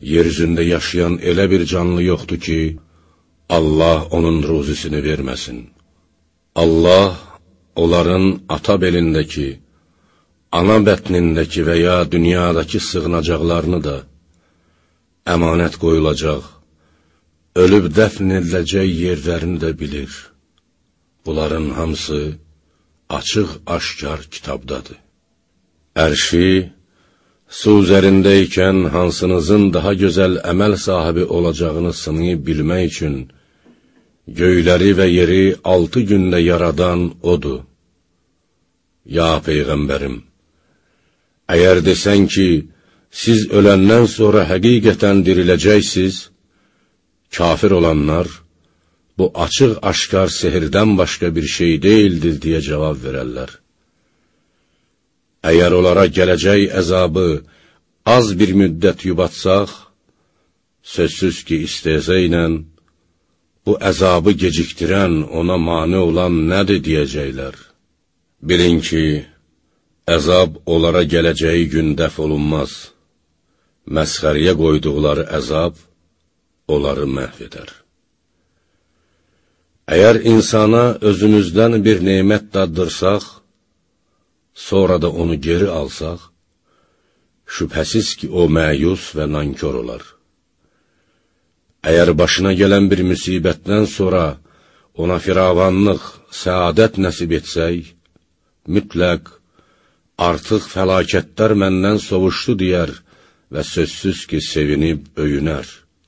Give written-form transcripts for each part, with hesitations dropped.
yeryüzündə yaşayan elə bir canlı yoxdur ki, Allah onun ruzisini verməsin. Allah onların ata belindəki, ana bətnindəki və ya dünyadakı sığınacaqlarını da, əmanət qoyulacaq, ölüb dəfn ediləcək yerlərini də bilir. Bunların hamısı açıq-aşkar kitabdadır. Ərşi, su üzərindəykən hansınızın daha gözəl əməl sahibi olacağını sınayıb bilmək üçün, göyləri və yeri 6 gündə yaradan odur. Ya Peyğəmbərim, əgər desən ki, siz öləndən sonra həqiqətən diriləcəksiniz, kafir olanlar, bu açıq-aşkar sehirdən başqa bir şey deyildir deyə cavab verərlər. Əgər onlara gələcək əzabı az bir müddət yubatsaq, sözsüz ki, istehza ilə, bu əzabı gecikdirən, ona mane olan nədir deyəcəklər. Bilin ki, əzab onlara gələcəyi gün dəf olunmaz. Məsxəriyə qoyduqları əzab onları məhv edər. Əgər insana özümüzdən bir nemət daddırsaq, sonra da onu geri alsaq, şübhəsiz ki, o məyus və nankor olar. Əgər başına gələn bir müsibətdən sonra ona firavanlıq, səadət nəsib etsək, mütləq artıq fəlakətlər məndən sovuşdu deyər və sözsüz ki, sevinib öyünər.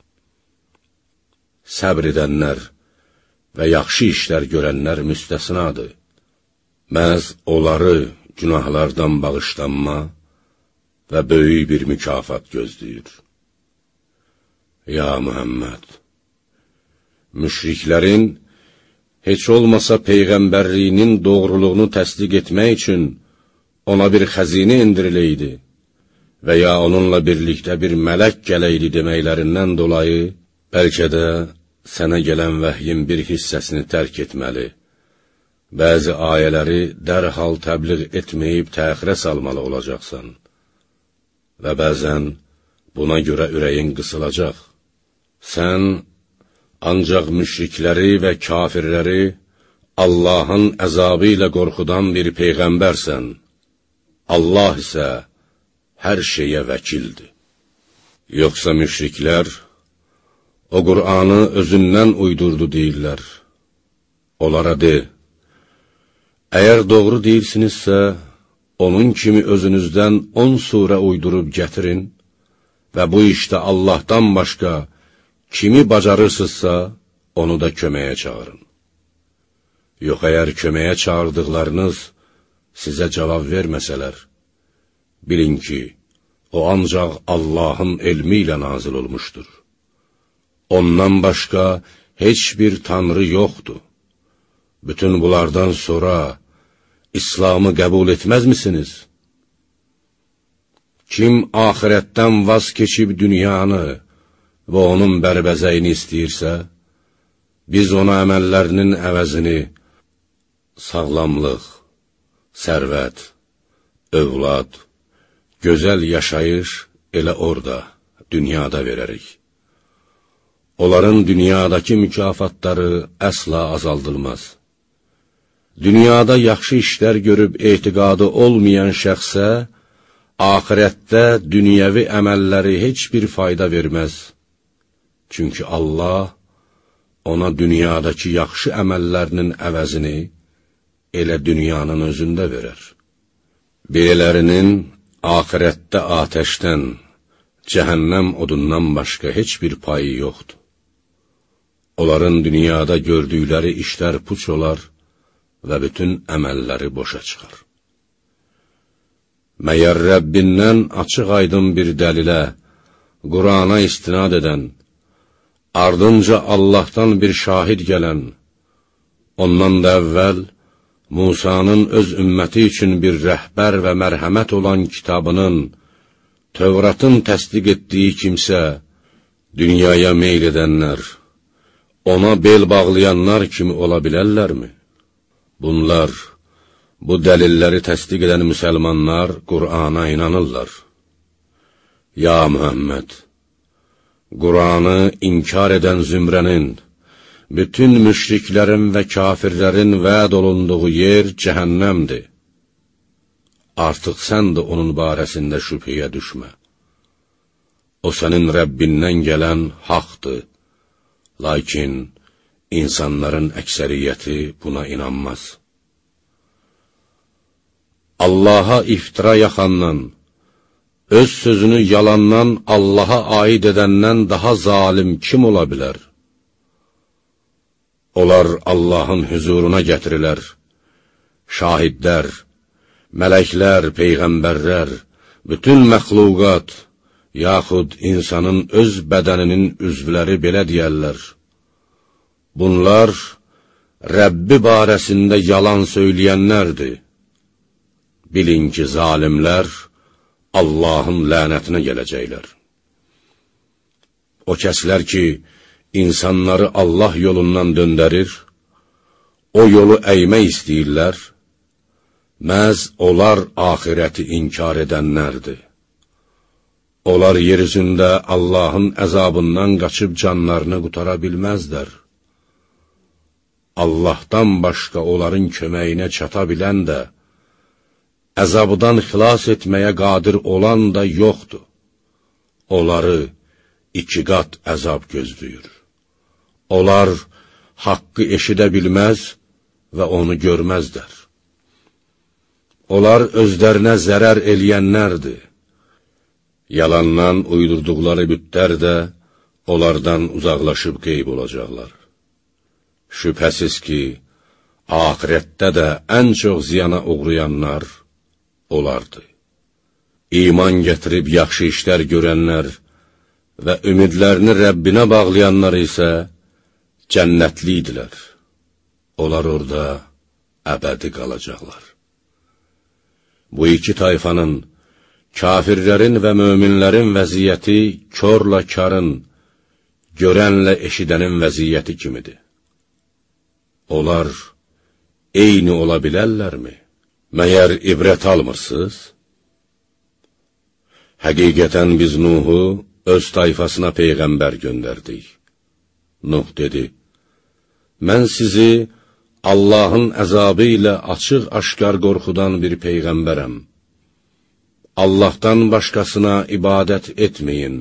Səbr edənlər və yaxşı işlər görənlər müstəsnadır. Məhz onları günahlardan bağışlanma və böyük bir mükafat gözləyir. Ya Muhammed, müşriklərin heç olmasa Peyğəmbərliyinin doğruluğunu təsdiq etmək üçün ona bir xəzinə indiriləydi və ya onunla birlikdə bir mələk gələydi deməklərindən dolayı, bəlkə də sənə gələn vəhyin bir hissəsini tərk etməli, bəzi ayələri dərhal təbliğ etməyib təxirə salmalı olacaqsan və bəzən buna görə ürəyin qısılacaq. Sən ancaq müşrikləri və kafirləri Allahın əzabı ilə qorxudan bir Peyğəmbərsən. Allah isə hər şeyə vəkildir. Yoxsa müşriklər o Qur'anı özündən uydurdu deyirlər. Onlara de, əgər doğru deyirsinizsə, onun kimi özünüzdən 10 surə uydurub gətirin və bu işdə Allahdan başqa kimi bacarırsınızsa, onu da köməyə çağırın. Yox, əgər köməyə çağırdıqlarınız sizə cavab verməsələr, bilin ki, o ancaq Allahın elmi ilə nazil olmuşdur. Ondan başqa heç bir tanrı yoxdur. Bütün bunlardan sonra İslamı qəbul etməzmisiniz? Kim axirətdən vaz keçib dünyanı və onun bərbəzəyini istəyirsə, biz ona əməllərinin əvəzini sağlamlıq, sərvət, övlad, gözəl yaşayış elə orada, dünyada verərik. Onların dünyadakı mükafatları əsla azaldılmaz. Dünyada yaxşı işlər görüb etiqadı olmayan şəxsə, axirətdə dünyəvi əməlləri heç bir fayda verməz. Çünki Allah ona dünyadakı yaxşı əməllərinin əvəzini elə dünyanın özündə verər. Belələrinin axirətdə atəşdən, cəhənnəm odundan başqa heç bir payı yoxdur. Onların dünyada gördükləri işlər puç olar və bütün əməlləri boşa çıxar. Məyər Rəbbindən açıq aydın bir dəlilə, Qur'ana istinad edən, ardınca Allahdan bir şahid gələn, ondan da əvvəl Musanın öz ümməti üçün bir rəhbər və mərhəmət olan kitabının, Tövratın təsdiq etdiyi kimsə, dünyaya meyl edənlər, ona bel bağlayanlar kimi ola bilərlərmi? Bunlar, bu dəlilləri təsdiq edən müsəlmanlar Qur'ana inanırlar. Ya Muhammed, Qur'anı inkar edən zümrənin, bütün müşriklərin və kafirlərin vəd olunduğu yer cəhənnəmdir. Artıq sən də onun barəsində şübhəyə düşmə. O sənin Rəbbindən gələn haqdır, lakin insanların əksəriyyəti buna inanmaz. Allaha iftira yaxandan, öz sözünü yalandan Allaha aid edəndən daha zalim kim ola bilər? Onlar Allahın hüzuruna gətirilər, şahidlər, mələklər, peyğəmbərlər, bütün məxluqat, yaxud insanın öz bədəninin üzvləri belə deyərlər. Bunlar Rəbbi barəsində yalan söyləyənlərdir. Bilin ki, zalimlər Allahın lənətinə gələcəklər. O kəslər ki, insanları Allah yolundan döndərir, o yolu əymək istəyirlər, məhz onlar axirəti inkar edənlərdir. Onlar yer üzündə Allahın əzabından qaçıb canlarını qutara bilməzlər. Allahdan başqa onların köməyinə çata bilən də, əzabdan xilas etməyə qadir olan da yoxdur. Onları 2 qat əzab gözləyir. Onlar haqqı eşidə bilməz və onu görməzlər. Onlar özlərinə zərər eləyənlərdir. Yalandan uydurduqları bütlər də onlardan uzaqlaşıb qeyb olacaqlar. Şübhəsiz ki, axirətdə də ən çox ziyana uğrayanlar onlardır. İman gətirib yaxşı işlər görənlər və ümidlərini Rəbbinə bağlayanlar isə cənnətlidirlər. Onlar orada əbədi qalacaqlar. Bu iki tayfanın, kafirlərin və möminlərin vəziyyəti körlə karın, görənlə eşidənin vəziyyəti kimidir. Onlar eyni ola bilərlərmi? Məyər ibrət almırsınız? Həqiqətən biz Nuhu öz tayfasına peyğəmbər göndərdik. Nuh dedi, mən sizi Allahın əzabı ilə açıq-aşkar qorxudan bir peyğəmbərəm. Allahdan başqasına ibadət etməyin.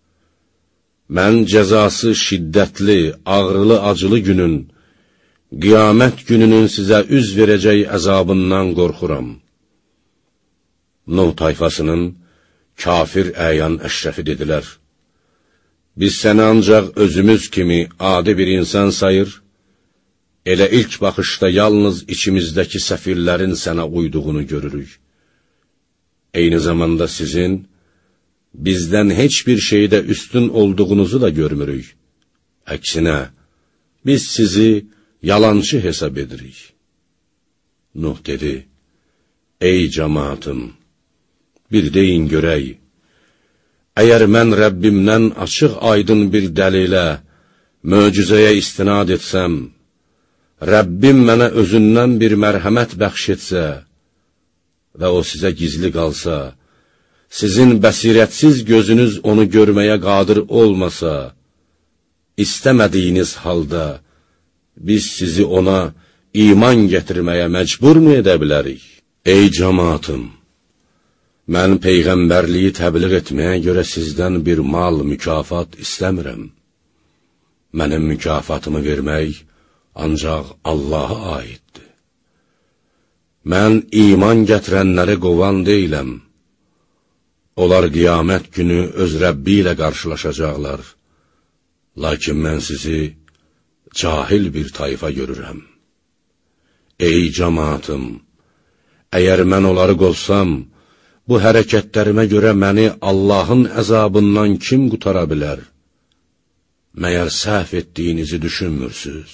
Mən cəzası şiddətli, ağrılı, acılı günün, qiyamət gününün sizə üz verəcək əzabından qorxuram. Nuh tayfasının kafir əyan əşrəfi dedilər, biz səni ancaq özümüz kimi adi bir insan sayır, elə ilk baxışda yalnız içimizdəki səfirlərin sənə uyduğunu görürük. Eyni zamanda sizin bizdən heç bir şeydə üstün olduğunuzu da görmürük. Əksinə, biz sizi yalancı hesab edirik. Nuh dedi, ey cəmaatım, bir deyin görək, əgər mən Rəbbimdən açıq aydın bir dəlilə, möcüzəyə istinad etsəm, Rəbbim mənə özündən bir mərhəmət bəxş etsə və o sizə gizli qalsa, sizin bəsirətsiz gözünüz onu görməyə qadir olmasa, istəmədiyiniz halda, biz sizi ona iman gətirməyə məcburmu edə bilərik? Ey cəmaatım, mən peyğəmbərliyi təbliğ etməyə görə sizdən bir mal, mükafat istəmirəm. Mənim mükafatımı vermək ancaq Allaha aiddir. Mən iman gətirənləri qovan deyiləm. Onlar qiyamət günü öz Rəbbi ilə qarşılaşacaqlar. Lakin mən sizi cahil bir tayfa görürəm. Ey cəmaatım, əgər mən onları qovsam, bu hərəkətlərimə görə məni Allahın əzabından kim qutara bilər? Məyər səhv etdiyinizi düşünmürsünüz?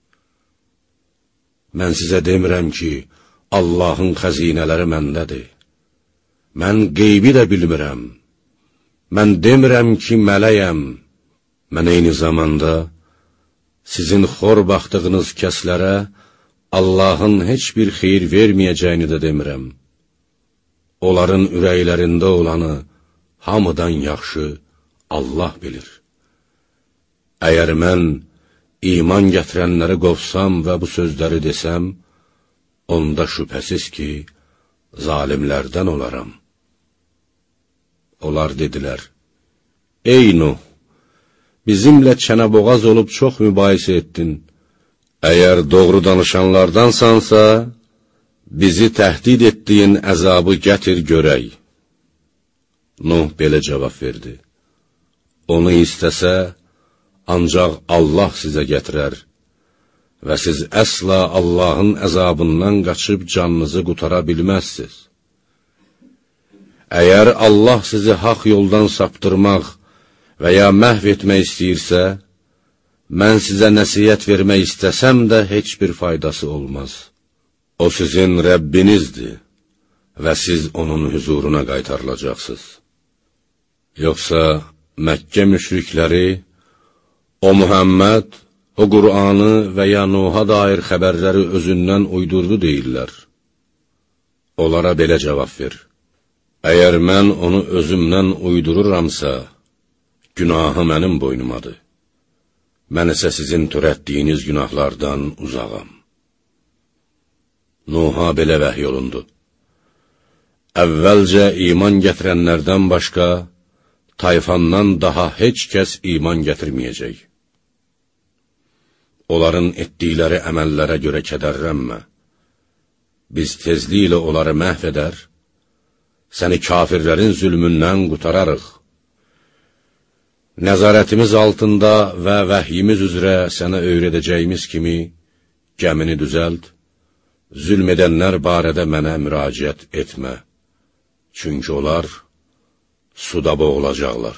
Mən sizə demirəm ki, Allahın xəzinələri məndədir. Mən qeybi də bilmirəm. Mən demirəm ki, mələyəm. Mən eyni zamanda sizin xor baxdığınız kəslərə Allahın heç bir xeyir verməyəcəyini də demirəm. Onların ürəklərində olanı hamıdan yaxşı Allah bilir. Əgər mən iman gətirənləri qovsam və bu sözləri desəm, onda şübhəsiz ki, zalimlərdən olaram. Onlar dedilər, ey Nuh, bizimlə çənəboğaz olub çox mübahisə etdin. Əgər doğru danışanlardansansa, bizi təhdid etdiyin əzabı gətir görək. Nuh belə cavab verdi, onu istəsə, ancaq Allah sizə gətirər və siz əsla Allahın əzabından qaçıb canınızı qutara bilməzsiniz. Əgər Allah sizi haqq yoldan saptırmaq və ya məhv etmək istəyirsə, mən sizə nəsiyyət vermək istəsəm də heç bir faydası olmaz. O sizin Rəbbinizdir və siz onun huzuruna qaytarılacaqsınız. Yoxsa Məkkə müşrikləri, o Muhammed, o Qur'anı və ya Nuh'a dair xəbərləri özündən uydurdu deyirlər. Onlara belə cavab ver. Əgər mən onu özümdən uydururamsa, günahı mənim boynumadır. Mən isə sizin törətdiyiniz günahlardan uzağam. Nuh'a belə vəhy olundu. Əvvəlcə iman gətirənlərdən başqa, tayfandan daha heç kəs iman gətirməyəcək. Onların etdikləri əməllərə görə kədərlənmə. Biz tezliklə onları məhv edər, səni kafirlərin zülmündən qutararıq. Nəzarətimiz altında və vəhyimiz üzrə sənə öyrədəcəyimiz kimi gəmini düzəlt, zülm edənlər barədə mənə müraciət etmə, çünki onlar suda boğulacaqlar.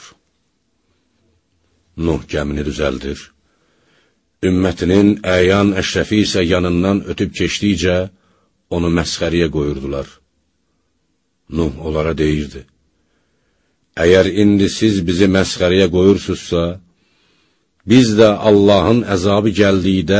Nuh gəmini düzəldir, ümmətinin əyan əşrəfi isə yanından ötüb keçdikcə onu məsxəriyə qoyurdular. Nuh onlara deyirdi, əgər indi siz bizi məsxəriyə qoyursunuzsa, biz də Allahın əzabı gəldikdə,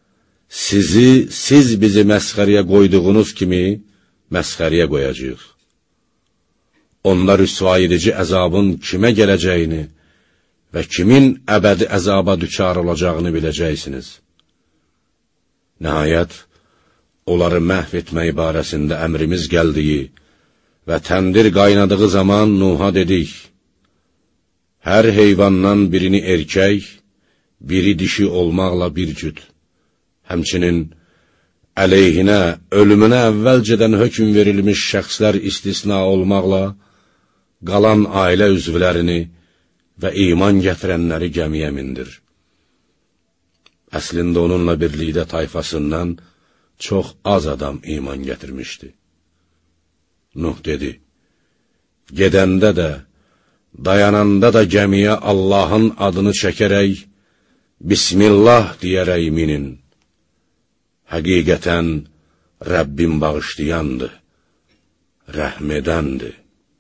siz bizi məsxəriyə qoyduğunuz kimi məsxəriyə qoyacağıq. Onlar rüsva edici əzabın kimə gələcəyini və kimin əbədi əzaba düçar olacağını biləcəksiniz. Nəhayət, onları məhv etmək barəsində əmrimiz gəldiyi və təndir qaynadığı zaman Nuh'a dedik, hər heyvandan birini erkək, biri dişi olmaqla bir cüt. Həmçinin, əleyhinə, ölümünə əvvəlcədən hökm verilmiş şəxslər istisna olmaqla, qalan ailə üzvlərini və iman gətirənləri gəmiyə mindir. Əslində onunla birlikdə tayfasından çox az adam iman gətirmişdi. Nuh dedi, gedəndə də, dayananda da gəmiyə Allahın adını çəkərək, Bismillah deyərək minin. Həqiqətən, Rəbbim bağışlayandır, rəhm edəndir.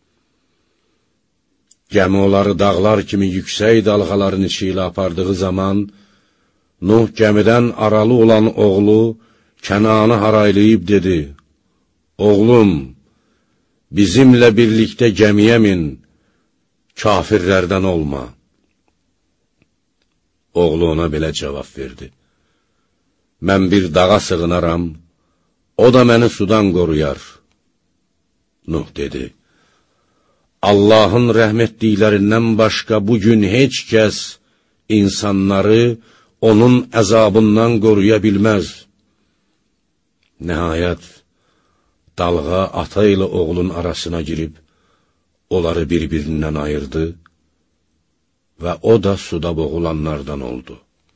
Gəmi onları dağlar kimi yüksək dalğaların içi ilə apardığı zaman, Nuh gəmidən aralı olan oğlu Kənanı haraylayıb dedi, oğlum, bizimlə birlikdə gəmiyə min, kafirlərdən olma. Oğlu ona belə cavab verdi, mən bir dağa sığınaram, o da məni sudan qoruyar. Nuh dedi, Allahın rəhm etdiklərindən başqa bugün heç kəs insanları onun əzabından qoruya bilməz. Nəhayət, dalğa ata ilə oğlun arasına girib, onları bir-birindən ayırdı və o da suda boğulanlardan oldu.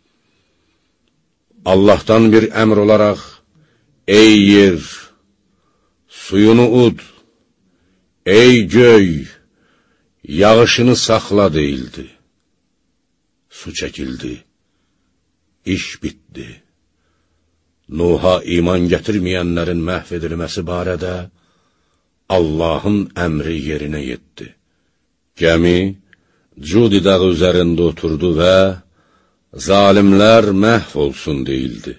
Allahdan bir əmr olaraq, ey yer, suyunu ud, ey göy, yağışını saxla deyildi. Su çəkildi, iş bitdi. Nuh'a iman gətirməyənlərin məhv edilməsi barədə Allahın əmri yerinə yetdi. Gəmi Cudi dağı üzərində oturdu və zalimlər məhv olsun deyildi.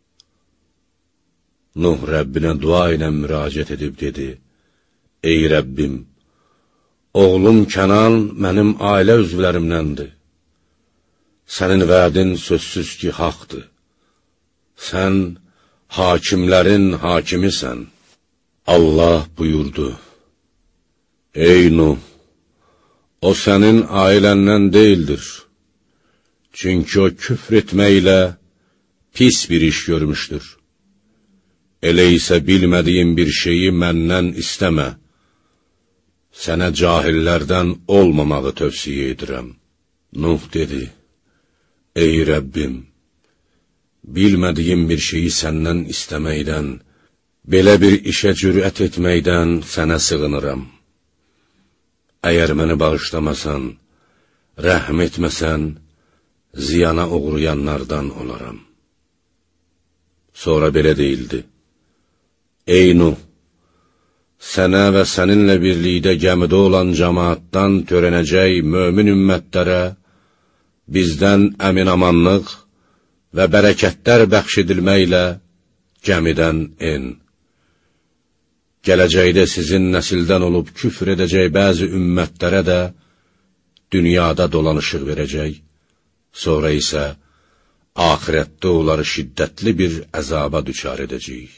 Nuh Rəbbinə dua ilə müraciət edib dedi, ey Rəbbim, oğlum Kənan mənim ailə üzvlərimdəndir. sənin vədin sözsüz ki, haqdır. Sən hakimlərin hakimisən. Allah buyurdu: Ey Nuh, o sənin ailəndən deyildir. Çünki o küfr etməklə pis bir iş görmüşdür. Elə isə bilmədiyin bir şeyi məndən istəmə. Sənə cahillərdən olmamağı tövsiyə edirəm. Nuh dedi: Ey Rəbbim, bilmədiyim bir şeyi səndən istəməkdən, belə bir işə cürət etməkdən sənə sığınıram. Əgər məni bağışlamasan, rəhm etməsən, ziyana uğrayanlardan olaram. Sonra belə deyildi: Ey Nuh, sənə və səninlə birlikdə gəmidə olan cəmaatdan törənəcək mömin ümmətlərə bizdən əminamanlıq və bərəkətlər bəxş edilməklə gəmidən en. Gələcəkdə sizin nəsildən olub küfr edəcək bəzi ümmətlərə də dünyada dolanışıq verəcək, sonra isə axirətdə onları şiddətli bir əzaba düçar edəcəyik.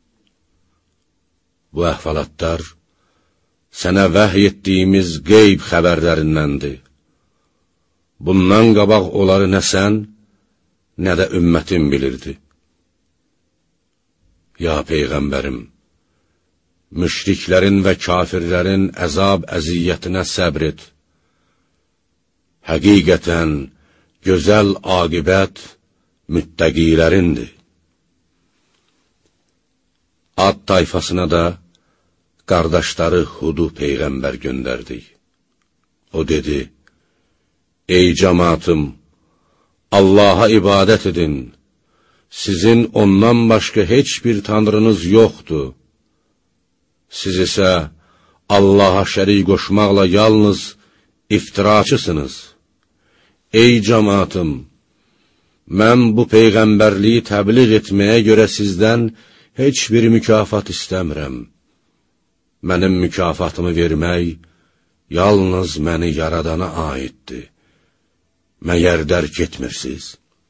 Bu əhvalatlar sənə vəhy etdiyimiz qeyb xəbərlərindəndir. Bundan qabaq onları nə sən, nə də ümmətin bilirdi. Ya Peyğəmbərim, müşriklərin və kafirlərin əzab əziyyətinə səbr et. Həqiqətən, gözəl aqibət müttəqilərindir. Ad tayfasına da qardaşları Hudu Peyğəmbər göndərdik. O dedi: Ey cəmaatım, Allaha ibadət edin. Sizin ondan başqa heç bir tanrınız yoxdur. Siz isə Allaha şərik qoşmaqla yalnız iftiraçısınız. Ey cəmaatım, mən bu Peyğəmbərliyi təbliğ etməyə görə sizdən heç bir mükafat istəmirəm. Mənim mükafatımı vermək yalnız məni yaradana aiddir. Məyər dərk etmirsiniz?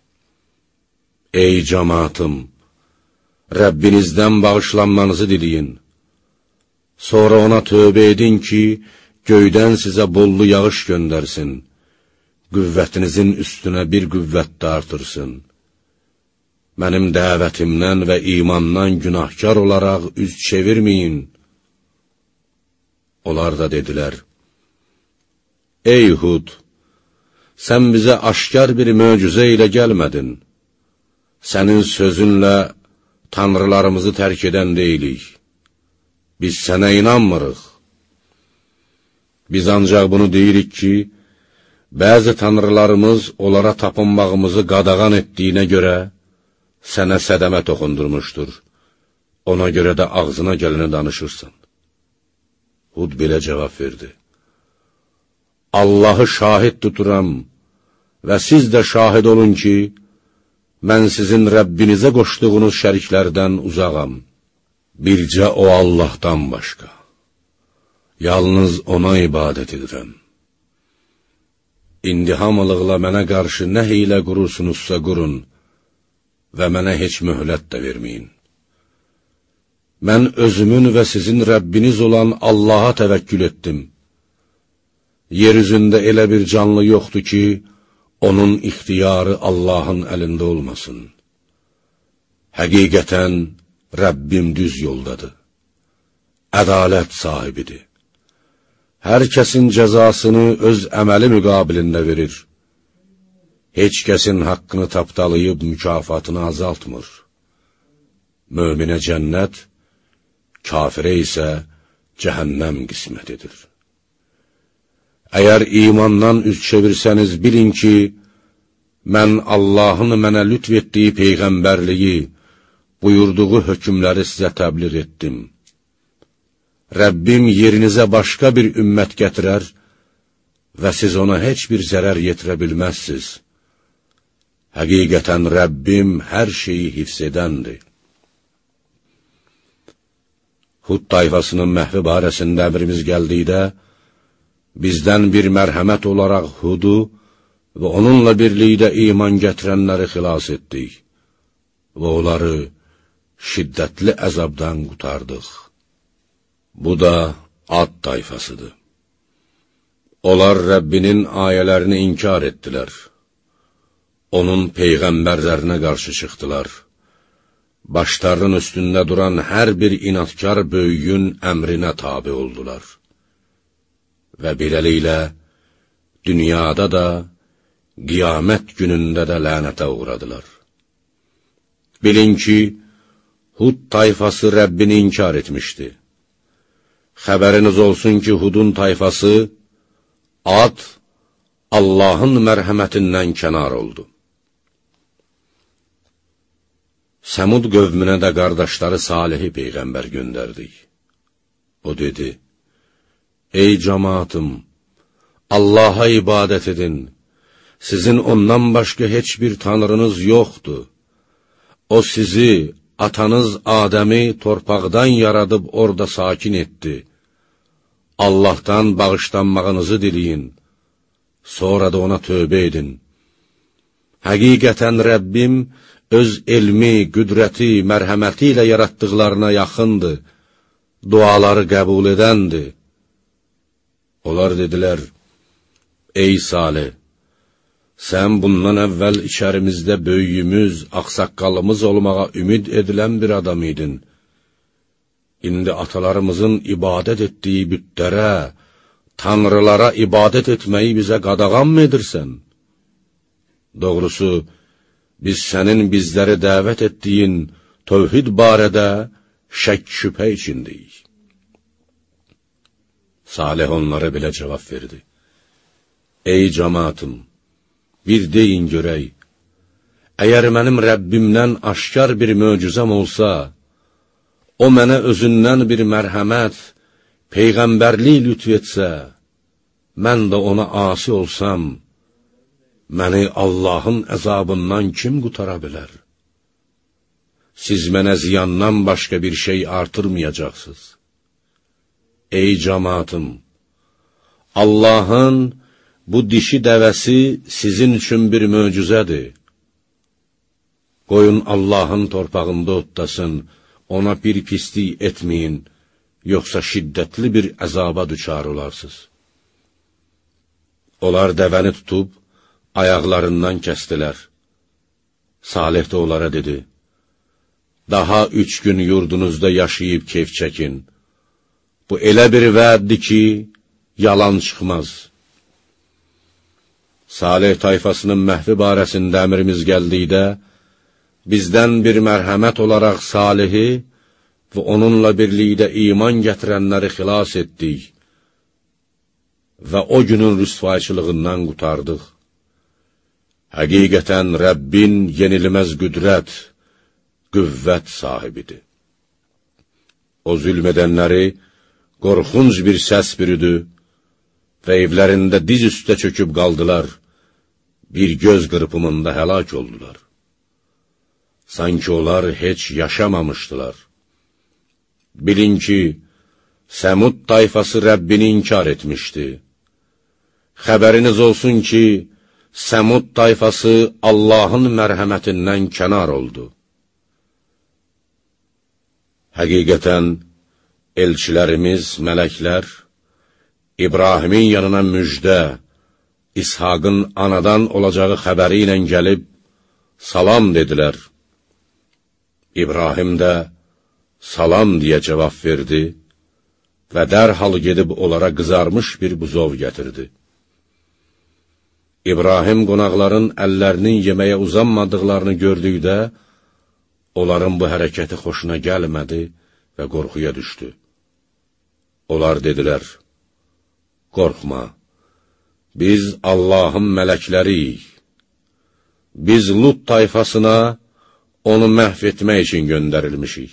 Ey cəmaatım, Rəbbinizdən bağışlanmanızı diləyin. Sonra ona tövbə edin ki, göydən sizə bollu yağış göndərsin, qüvvətinizin üstünə bir qüvvət də artırsın. Mənim dəvətimdən və imandan günahkar olaraq üz çevirməyin. Onlar da dedilər: Ey Hud, sən bizə aşkar bir möcüzə ilə gəlmədin. Sənin sözünlə tanrılarımızı tərk edən deyilik. Biz sənə inanmırıq. Biz ancaq bunu deyirik ki, bəzi tanrılarımız onlara tapınmağımızı qadağan etdiyinə görə sənə sədəmə toxundurmuşdur. Ona görə də ağzına gələni danışırsan. Hud belə cavab verdi: Allahı şahid tuturam və siz də şahid olun ki, mən sizin Rəbbinizə qoşduğunuz şəriklərdən uzağam. Bircə o Allahdan başqa. Yalnız ona ibadət edirəm. İndi hamılıqla mənə qarşı nə hiylə qurursunuzsa qurun və mənə heç möhlət də verməyin. Mən özümün və sizin Rəbbiniz olan Allaha təvəkkül etdim. Yer üzündə elə bir canlı yoxdur ki, onun ixtiyarı Allahın əlində olmasın. Həqiqətən, Rəbbim düz yoldadır. Ədalət sahibidir. Hər kəsin cəzasını öz əməli müqabilində verir. Heç kəsin haqqını tapdalayıb mükafatını azaltmır. Möminə cənnət, kafirə isə cəhənnəm qismət edir. Əgər imandan üz çevirsəniz, bilin ki, mən Allahın mənə lütf etdiyi Peyğəmbərliyi, buyurduğu hökmləri sizə təbliğ etdim. Rəbbim yerinizə başqa bir ümmət gətirər və siz ona heç bir zərər yetirə bilməzsiniz. Həqiqətən Rəbbim hər şeyi hifz edəndir. Hud tayfasının məhvi barəsində əmrimiz gəldikdə, bizdən bir mərhəmət olaraq Hudu və onunla birlikdə iman gətirənləri xilas etdik və onları şiddətli əzabdan qutardıq. Bu da Ad tayfasıdır. Onlar Rəbbinin ayələrini inkar etdilər. Onun peyğəmbərlərinə qarşı çıxdılar. Başlarının üstündə duran hər bir inatkar böyüyün əmrinə tabi oldular. Və beləliklə, dünyada da, qiyamət günündə də lənətə uğradılar. Bilin ki, Hud tayfası Rəbbini inkar etmişdi. Xəbəriniz olsun ki, Hudun tayfası, Ad, Allahın mərhəmətindən kənar oldu. Səmud qövmünə də qardaşları Salihi peyğəmbər göndərdik. O dedi, ey cəmaatım, Allaha ibadət edin, sizin ondan başqa heç bir tanrınız yoxdur. O sizi, atanız Adəmi torpaqdan yaradıb orada sakin etdi. Allahdan bağışlanmağınızı diləyin, sonra da ona tövbə edin. Həqiqətən Rəbbim öz elmi, qüdrəti, mərhəməti ilə yaratdıqlarına yaxındır, duaları qəbul edəndir. Onlar dedilər, ey Salih, sən bundan əvvəl içərimizdə böyüyümüz, ağsaqqalımız olmağa ümid edilən bir adam idin. İndi atalarımızın ibadət etdiyi bütlərə, tanrılara ibadət etməyi bizə qadağan mı edirsən? Doğrusu, biz sənin bizləri dəvət etdiyin tövhid barədə şək-şübhə içindəyik. Salih onlara belə cavab verdi. Ey cəmaatım, bir deyin görək, əgər mənim Rəbbimdən aşkar bir möcüzəm olsa, o mənə özündən bir mərhəmət, peyğəmbərlik lütf etsə, mən də ona asi olsam, məni Allahın əzabından kim qutara bilər? Siz mənə ziyandan başqa bir şey artırmayacaqsınız. Ey cəmaatım, Allahın bu dişi dəvəsi sizin üçün bir möcüzədir. Qoyun Allahın torpağında otlasın, ona bir pislik etməyin, yoxsa şiddətli bir əzaba düçar olarsınız. Onlar dəvəni tutub, ayaqlarından kəstilər. Salih də onlara dedi, daha 3 gün yurdunuzda yaşayıb keyf çəkin. Bu elə bir vəddir ki, yalan çıxmaz. Salih tayfasının məhvi barəsində əmrimiz gəldikdə, bizdən bir mərhəmət olaraq Salihi və onunla birlikdə iman gətirənləri xilas etdik və o günün rüsvayçılığından qutardıq. Həqiqətən Rəbbin yenilməz qüdrət, qüvvət sahibidir. O zülm edənləri qorxunc bir səs bürüdü və evlərində diz üstə çöküb qaldılar, bir göz qırpımında həlak oldular. Sanki onlar heç yaşamamışdılar. Bilin ki, Səmud tayfası Rəbbini inkar etmişdi. Xəbəriniz olsun ki, Səmud tayfası Allahın mərhəmətindən kənar oldu. Həqiqətən, elçilərimiz, mələklər, İbrahimin yanına müjdə, İshaqın anadan olacağı xəbəri ilə gəlib, salam dedilər. İbrahim də, salam deyə cavab verdi və dərhal gedib onlara qızarmış bir buzov gətirdi. İbrahim qonaqların əllərinin yeməyə uzanmadıqlarını gördükdə, onların bu hərəkəti xoşuna gəlmədi və qorxuya düşdü. Onlar dedilər, qorxma, biz Allahın mələkləriyik. Biz Lut tayfasına onu məhv etmək üçün göndərilmişik.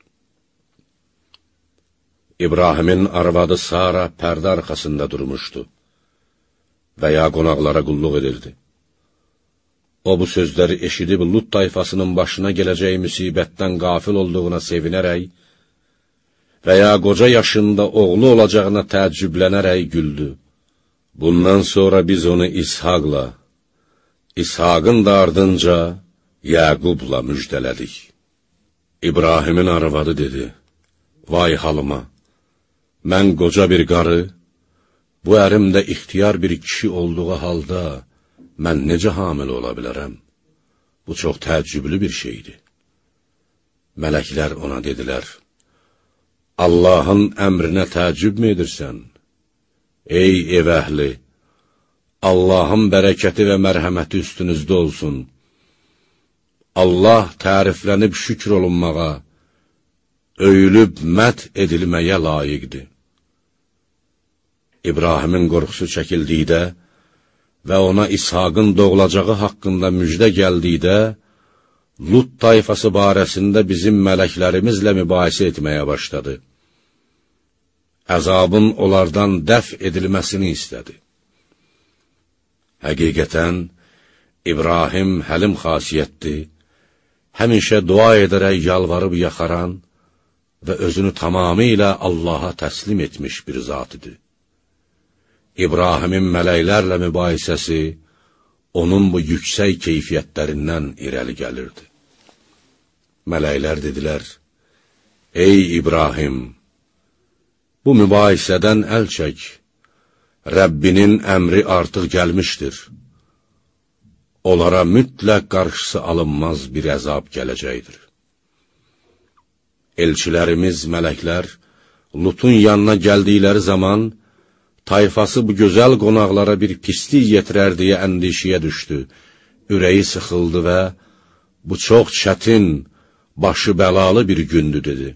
İbrahimin arvadı Sara pərdə arxasında durmuşdu və ya qonaqlara qulluq edirdi. O bu sözləri eşidib Lut tayfasının başına gələcək müsibətdən qafil olduğuna sevinərək və ya qoca yaşında oğlu olacağına təəccüblənərək güldü. Bundan sonra biz onu İshaqla, İshaqın da ardınca Yəqubla müjdələdik. İbrahimin arvadı dedi, vay halıma, mən qoca bir qarı, bu ərim də ixtiyar bir kişi olduğu halda, mən necə hamil ola bilərəm? Bu çox təəccüblü bir şeydir. Mələklər ona dedilər, Allahın əmrinə təəccüb mü edirsən? Ey ev əhli, Allahın bərəkəti və mərhəməti üstünüzdə olsun. Allah təriflənib şükr olunmağa, öyülüb məd edilməyə layiqdir. İbrahimin qorxusu çəkildikdə və ona İshaqın doğulacağı haqqında müjdə gəldikdə, Lut tayfası barəsində bizim mələklərimizlə mübahisə etməyə başladı. Əzabın onlardan dəf edilməsini istədi. Həqiqətən, İbrahim həlim xasiyyətli, həmişə dua edərək yalvarıb yaxaran və özünü tamamilə Allaha təslim etmiş bir zat idi. İbrahimin mələklərlə mübahisəsi onun bu yüksək keyfiyyətlərindən irəli gəlirdi. Mələklər dedilər, ey İbrahim, bu mübahisədən əl çək, Rəbbinin əmri artıq gəlmişdir. Onlara mütləq qarşısı alınmaz bir əzab gələcəkdir. Elçilərimiz, mələklər, Lutun yanına gəldikləri zaman, tayfası bu gözəl qonaqlara bir pislik yetirər deyə əndişiyə düşdü, ürəyi sıxıldı və bu çox çətin, başı bəlalı bir gündür, dedi.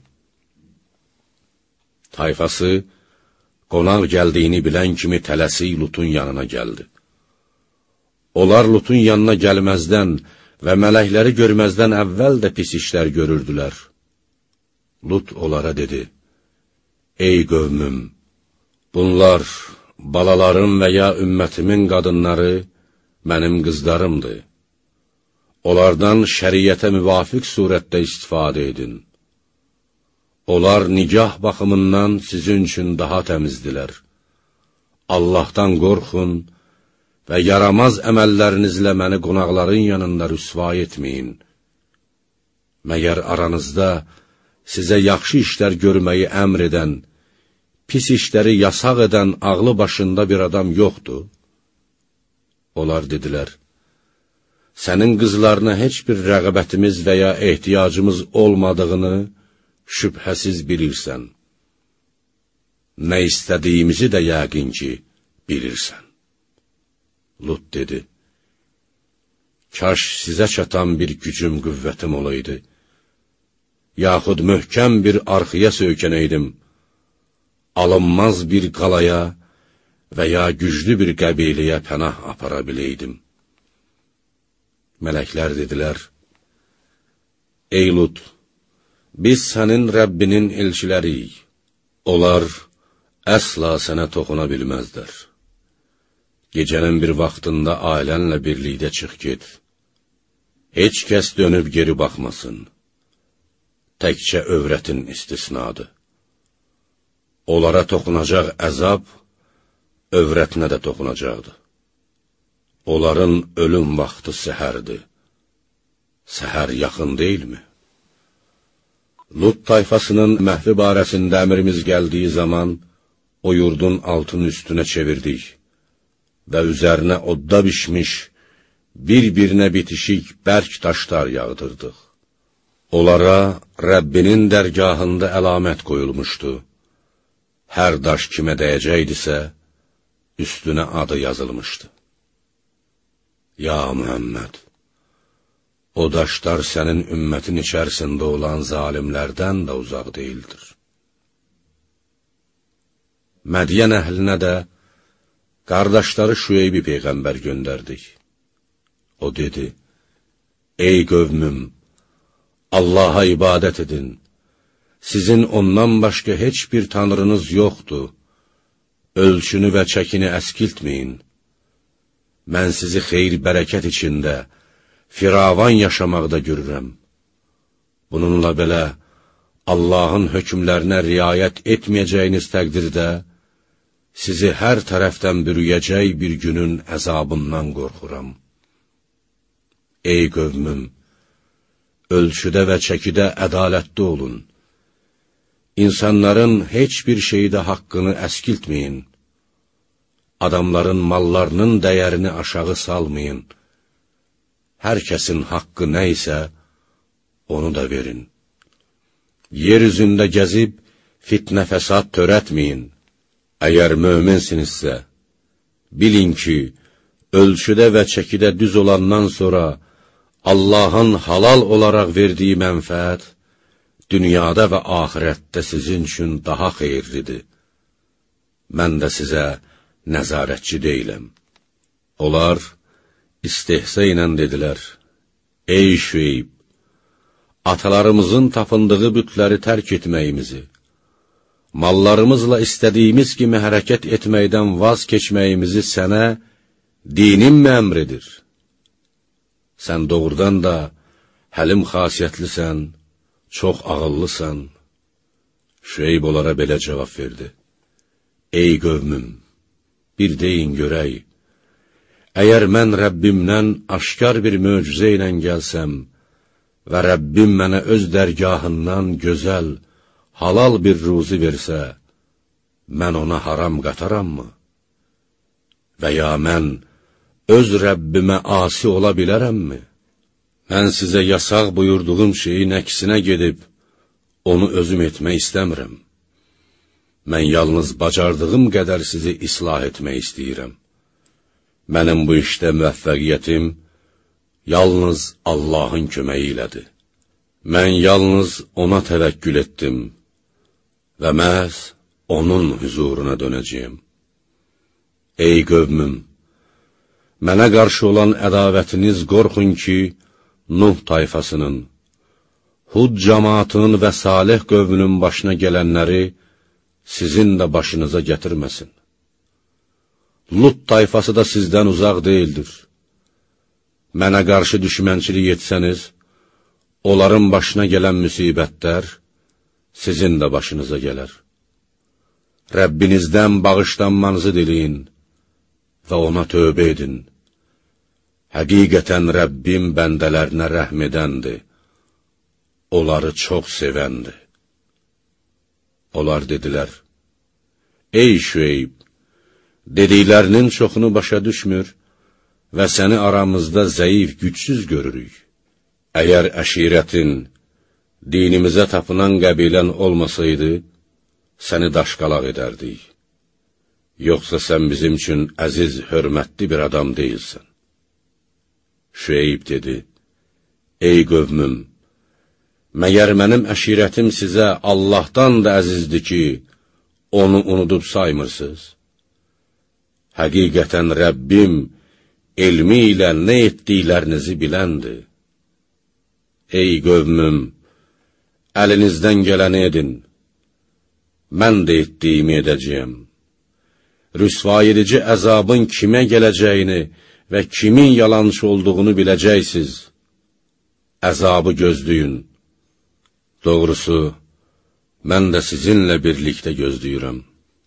Tayfası, qonaq gəldiyini bilən kimi tələsik Lutun yanına gəldi. Onlar Lutun yanına gəlməzdən və mələkləri görməzdən əvvəl də pis işlər görürdülər. Lut onlara dedi, ey qövmüm, bunlar balalarım və ya ümmətimin qadınları mənim qızlarımdır. Onlardan şəriətə müvafiq surətdə istifadə edin. Onlar nicah baxımından sizin üçün daha təmizdilər. Allahdan qorxun və yaramaz əməllərinizlə məni qonaqların yanında rüsva etməyin. Məgər aranızda sizə yaxşı işlər görməyi əmr edən, pis işləri yasaq edən ağlı başında bir adam yoxdur? Onlar dedilər, sənin qızlarına heç bir rəğbətimiz və ya ehtiyacımız olmadığını şübhəsiz bilirsən. Nə istədiyimizi də yəqin ki, bilirsən. Lut dedi, kaş sizə çatan bir gücüm, qüvvətim olaydı, yaxud möhkəm bir arxıya söykənəydim, alınmaz bir qalaya və ya güclü bir qəbiləyə pənah apara biləydim. Mələklər dedilər, ey Lut, biz sənin Rəbbinin elçiləriyik, onlar əsla sənə toxuna bilməzlər. Gecənin bir vaxtında ailənlə birlikdə çıx get, heç kəs dönüb geri baxmasın, təkcə övrətin istisnadır. Onlara toxunacaq əzab, övrətinə də toxunacaqdır. Onların ölüm vaxtı səhərdir. Səhər yaxın deyilmi? Lut tayfasının məhvi barəsində əmrimiz gəldiyi zaman, o yurdun altını üstünə çevirdik və üzərinə odda bişmiş, bir-birinə bitişik bərk daşlar yağdırdıq. Onlara Rəbbinin dərgahında əlamət qoyulmuşdu. Hər daş kimə dəyəcəkdisə, üstünə adı yazılmışdı. Ya Muhammed, o daşlar sənin ümmətin içərisində olan zalimlərdən də uzaq deyildir. Mədiyən əhlinə də qardaşları Şüeybi peyğəmbər göndərdik. O dedi, ey qövmüm, Allaha ibadət edin, sizin ondan başqa heç bir tanrınız yoxdur, ölçünü və çəkini əskiltməyin. Mən sizi xeyir bərəkət içində, firavan yaşamaqda görürəm. Bununla belə, Allahın hökmlərinə riayət etməyəcəyiniz təqdirdə, sizi hər tərəfdən bürüyəcək bir günün əzabından qorxuram. Ey qövmüm, ölçüdə və çəkidə ədalətli olun. İnsanların heç bir şeydə haqqını əskiltməyin. Adamların mallarının dəyərini aşağı salmayın. Hər kəsin haqqı nə isə, onu da verin. Yer üzündə gəzib, fitnə fəsad törətməyin. Əgər möminsinizsə, bilin ki, ölçüdə və çəkidə düz olandan sonra Allahın halal olaraq verdiyi mənfəət dünyada və axirətdə sizin üçün daha xeyirlidir. Mən də sizə nəzarətçi deyiləm. Onlar istehza ilə dedilər: Ey Şüeyb, atalarımızın tapındığı bütləri tərk etməyimizi, mallarımızla istədiyimiz kimi hərəkət etməkdən vaz keçməyimizi sənə dinin mi əmr edir? Sən doğrudan da həlim xasiyyətlisən, çox ağıllısan. Şüeyb onlara belə cavab verdi: Ey qövmüm, bir deyin görək, əgər mən Rəbbimdən aşkar bir möcüzə ilə gəlsəm və Rəbbim mənə öz dərgahından gözəl, halal bir ruzi versə, mən ona haram qatarammı? Və ya mən öz Rəbbimə asi ola bilərəmmi? Mən sizə yasaq buyurduğum şeyin əksinə gedib, onu özüm etmək istəmirəm. Mən yalnız bacardığım qədər sizi islah etmək istəyirəm. Mənim bu işdə müvəffəqiyyətim yalnız Allahın köməyi ilədir. Mən yalnız ona təvəkkül etdim və məhz onun huzuruna dönəcəyim. Ey qövmüm, mənə qarşı olan ədavətiniz qorxun ki, Nuh tayfasının, Hud cəmaatının və Salih qövmünün başına gələnləri sizin də başınıza gətirməsin. Lut tayfası da sizdən uzaq deyildir. Mənə qarşı düşmənçilik etsəniz, onların başına gələn müsibətlər sizin də başınıza gələr. Rəbbinizdən bağışlanmanızı diləyin və ona tövbə edin. Həqiqətən Rəbbim bəndələrinə rəhm edəndir, onları çox sevəndir. Onlar dedilər: Ey Şüeyb, dediklərinin çoxunu başa düşmür və səni aramızda zəif, gücsüz görürük. Əgər əşirətin, dinimizə tapınan qəbilən olmasaydı, səni daşqalaq edərdik. Yoxsa sən bizim üçün əziz, hörmətli bir adam deyilsən. Şüeyb dedi: Ey qövmüm, məgər mənim əşirətim sizə Allahdan da əzizdir ki, onu unudub saymırsınız? Həqiqətən Rəbbim elmi ilə nə etdiklərinizi biləndir. Ey qövmüm, əlinizdən gələni edin, mən də etdiyimi edəcəyəm. Rüsvayedici əzabın kimə gələcəyini və kimin yalançı olduğunu biləcəksiniz. Əzabı gözləyin. Doğrusu, mən də sizinlə birlikdə gözləyirəm.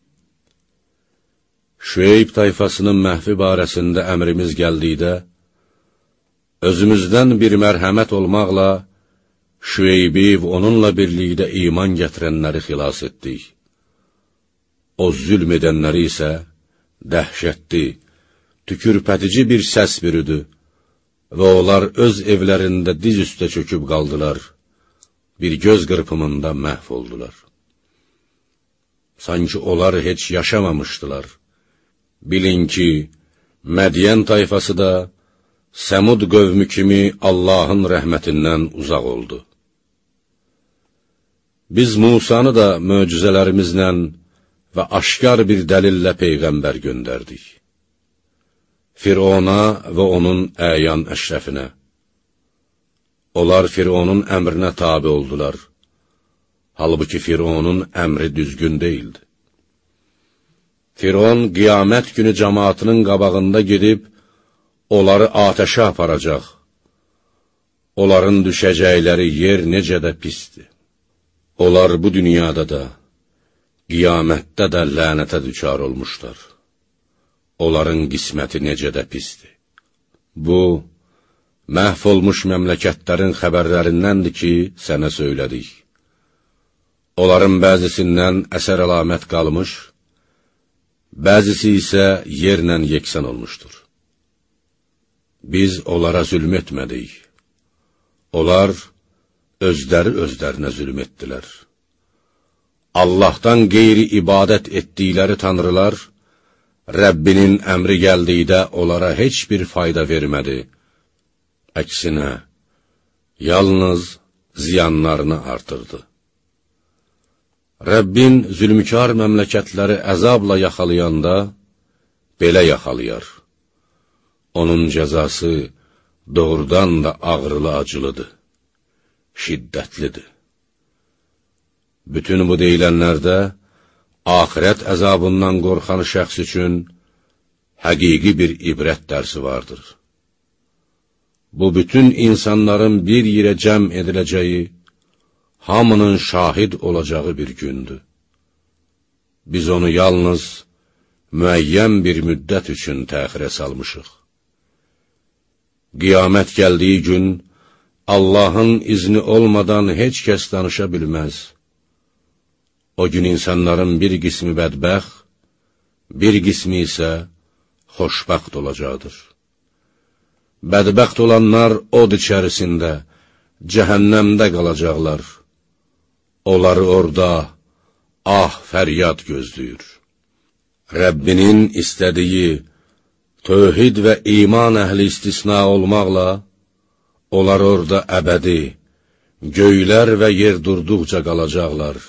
Şüeyb tayfasının məhvi barəsində əmrimiz gəldikdə, özümüzdən bir mərhəmət olmaqla Şüeybi və onunla birlikdə iman gətirənləri xilas etdik. O zülm edənləri isə dəhşətli, tükürpədici bir səs bürüdü və onlar öz evlərində diz üstə çöküb qaldılar, bir göz qırpımında məhv oldular. Sanki onlar heç yaşamamışdılar. Bilin ki, Mədiyən tayfası da Səmud qövmü kimi Allahın rəhmətindən uzaq oldu. Biz Musanı da möcüzələrimizlə və aşkar bir dəlillə peyğəmbər göndərdik. Firona və onun əyan əşrəfinə. Onlar Fironun əmrinə tabi oldular. Halbuki Fironun əmri düzgün deyildi. Firon qiyamət günü cəmaatının qabağında gedib, onları atəşə aparacaq. Onların düşəcəkləri yer necə də pisdir. Onlar bu dünyada da, qiyamətdə də lənətə düçar olmuşlar. Onların qisməti necə də pisdir. Bu, məhv olmuş məmləkətlərin xəbərlərindəndir ki, sənə söylədik. Onların bəzisindən əsər əlamət qalmış, bəzisi isə yerlə yeksan olmuşdur. Biz onlara zülm etmədik. Onlar özlərinə zülm etdilər. Allahdan qeyri ibadət etdikləri tanrılar, Rəbbinin əmri gəldikdə onlara heç bir fayda vermədi. Əksinə, yalnız ziyanlarını artırdı. Rəbbin zülmkar məmləkətləri əzabla yaxalayanda, belə yaxalayar. Onun cəzası doğrudan da ağrılı-acılıdır, şiddətlidir. Bütün bu deyilənlərdə, axirət əzabından qorxan şəxs üçün həqiqi bir ibrət dərsi vardır. Bu bütün insanların bir yerə cəm ediləcəyi, hamının şahid olacağı bir gündür. Biz onu yalnız müəyyən bir müddət üçün təxirə salmışıq. Qiyamət gəldiyi gün, Allahın izni olmadan heç kəs danışa bilməz. O gün insanların bir qismi bədbəxt, bir qismi isə xoşbəxt olacaqdır. Bədbəxt olanlar od içərisində, cəhənnəmdə qalacaqlar. Onları orada fəryad gözləyir. Rəbbinin istədiyi, tövhid və iman əhli istisna olmaqla, onlar orada əbədi, göylər və yer durduqca qalacaqlar.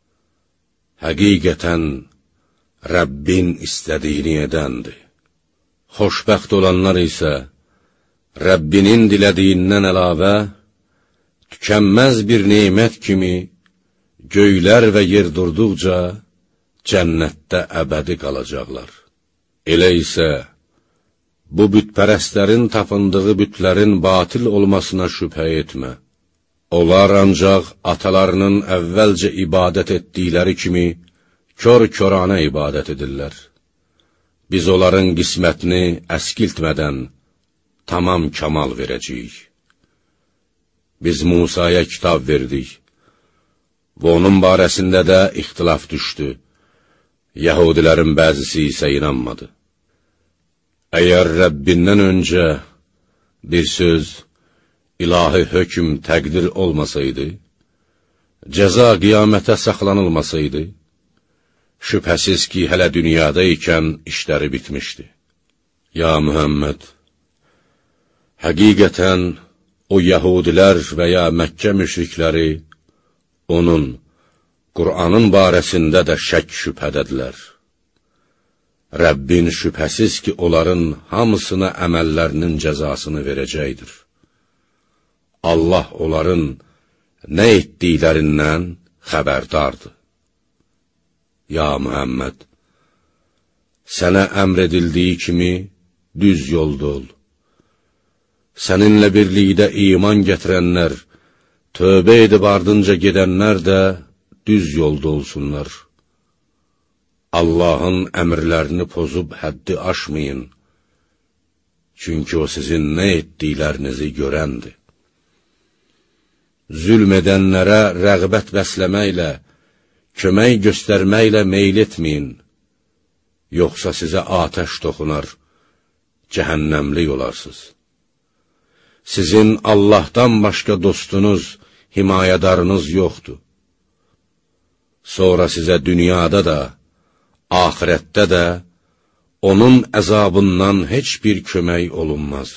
Həqiqətən, Rəbbin istədiyini edəndir. Xoşbəxt olanlar isə, Rəbbinin dilədiyindən əlavə, tükənməz bir neymət kimi, göylər və yer durduqca, cənnətdə əbədi qalacaqlar. Elə isə, bu bütpərəstlərin tapındığı bütlərin batil olmasına şübhə etmə. Onlar ancaq atalarının əvvəlcə ibadət etdikləri kimi, kör-körana ibadət edirlər. Biz onların qismətini əskiltmədən, tamam kamal verəcəyik. Biz Musaya kitab verdik və onun barəsində də ixtilaf düşdü. Yahudilərin bəzisi isə inanmadı. Əgər Rəbbindən öncə bir söz, ilahi hökm təqdir olmasaydı, cəza qiyamətə saxlanılmasaydı, şübhəsiz ki, hələ dünyada ikən işləri bitmişdi. Ya Mühəmməd, həqiqətən o yəhudilər və ya Məkkə müşrikləri onun, Qur'anın barəsində də şək şübhədədilər. Rəbbin şübhəsiz ki, onların hamısına əməllərinin cəzasını verəcəkdir. Allah onların nə etdiklərindən xəbərdardır. Ya Mühəmməd, sənə əmr edildiyi kimi düz yolda ol. Səninlə birlikdə iman gətirənlər, tövbə edib ardınca gedənlər də düz yolda olsunlar. Allahın əmrlərini pozub həddi aşmayın, çünki o sizin nə etdiklərinizi görəndir. Zülm edənlərə rəğbət bəsləməklə, kömək göstərməklə meyl etməyin, yoxsa sizə atəş toxunar, cəhənnəmlik olarsınız. Sizin Allahdan başqa dostunuz, himayədarınız yoxdur. Sonra sizə dünyada da, axirətdə də onun əzabından heç bir kömək olunmaz.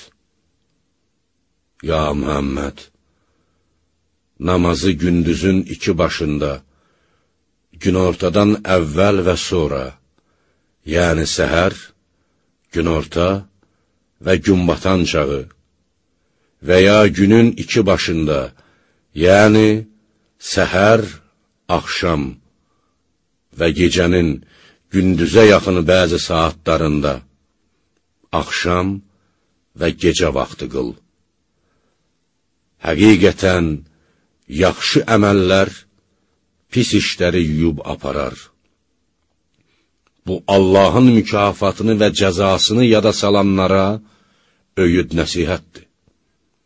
Ya Mühəmməd, namazı gündüzün 2 başında, günortadan əvvəl və sonra, yəni səhər, günorta və günbatan çağı və ya günün 2 başında, yəni səhər, axşam və gecənin gündüzə yaxın bəzi saatlarında, axşam və gecə vaxtı qıl. Həqiqətən, yaxşı əməllər pis işləri yuyub aparar. Bu, Allahın mükafatını və cəzasını yada salanlara öyüd nəsihətdir.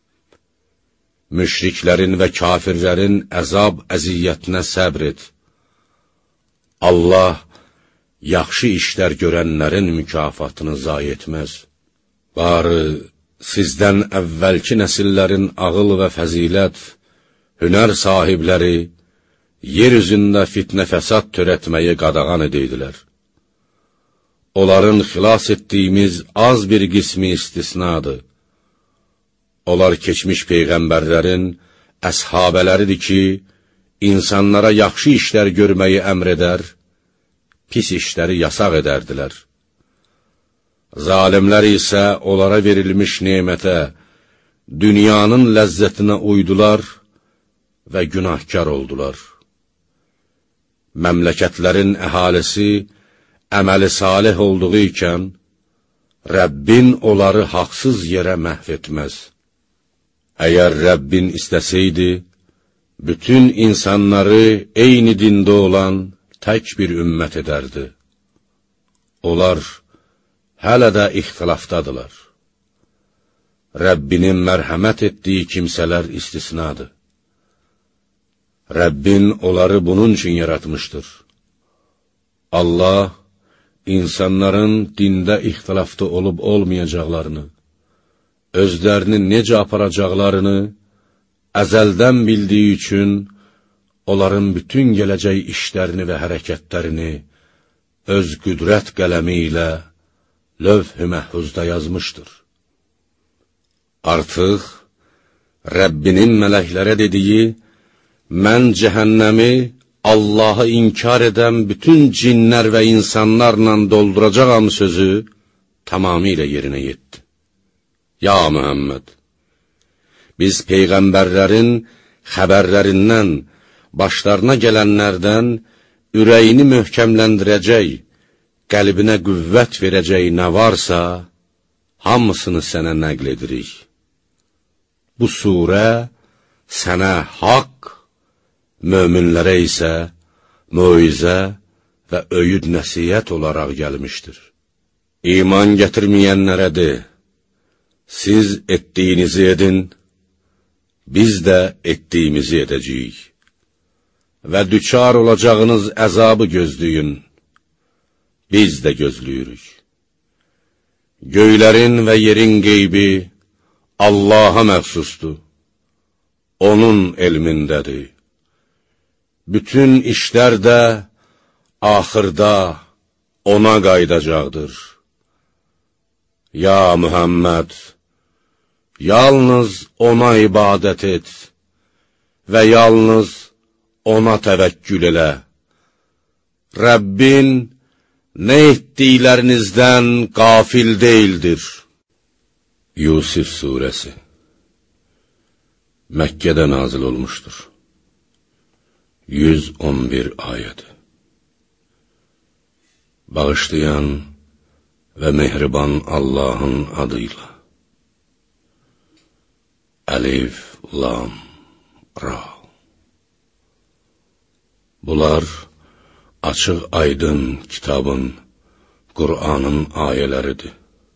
müşriklərin və kafirlərin əzab əziyyətinə səbr et. Allah yaxşı işlər görənlərin mükafatını zayi etməz. Barı sizdən əvvəlki nəsillərin ağıl və fəzilət, hünər sahibləri, yer üzündə fitnə fəsad törətməyi qadağan edirdilər. Onların xilas etdiyimiz az bir qismi istisnadır. Onlar keçmiş peyğəmbərlərin əshabələridir ki, insanlara yaxşı işlər görməyi əmr edər, pis işləri yasaq edərdilər. Zalimlər isə onlara verilmiş nemətə, dünyanın ləzzətinə uydular və günahkar oldular. Məmləkətlərin əhalisi əməli salih olduğu ikən, Rəbbin onları haqsız yerə məhv etməz. Əgər Rəbbin istəsəydi, bütün insanları eyni dində olan tək bir ümmət edərdi. Onlar hələ də ixtilafdadılar. Rəbbinin mərhəmət etdiyi kimsələr istisnadır. Rəbbin onları bunun üçün yaratmışdır. Allah, insanların dində ixtilafda olub olmayacaqlarını, özlərini necə aparacaqlarını əzəldən bildiyi üçün onların bütün gələcək işlərini və hərəkətlərini öz qüdrət qələmi ilə lövh-i məhfuzda yazmışdır. Artıq Rəbbinin mələklərə dediyi, mən cəhənnəmi Allahı inkar edən bütün cinlər və insanlarla dolduracağam sözü tamamilə yerinə yetdi. Ya Muhammed, biz peyğəmbərlərin xəbərlərindən, başlarına gələnlərdən ürəyini möhkəmləndirəcək, qəlbinə qüvvət verəcək nə varsa, hamısını sənə nəql edirik. Bu surə sənə haqq, möminlərə isə möizə və öyüd nəsihət olaraq gəlmişdir. İman gətirməyənlərə de, siz etdiyinizi edin, biz də etdiyimizi edəcəyik. Və düçar olacağınız əzabı gözləyin, biz də gözləyirik. Göylərin və yerin qeybi Allaha məxsusdur, onun elmindədir. Bütün işlər də axırda ona qaydacaqdır. Ya Muhammed, yalnız ona ibadət et və yalnız ona təvəkkül elə. Rəbbin nə etdiklərinizdən qafil deyildir. Yusif surəsi Məkkədə nazil olmuşdur. 111 ayəd. Bağışlayan və mehriban Allahın adıyla. Əlif, Lam, Ra. Bunlar açıq aydın kitabın, Qur'anın ayələridir.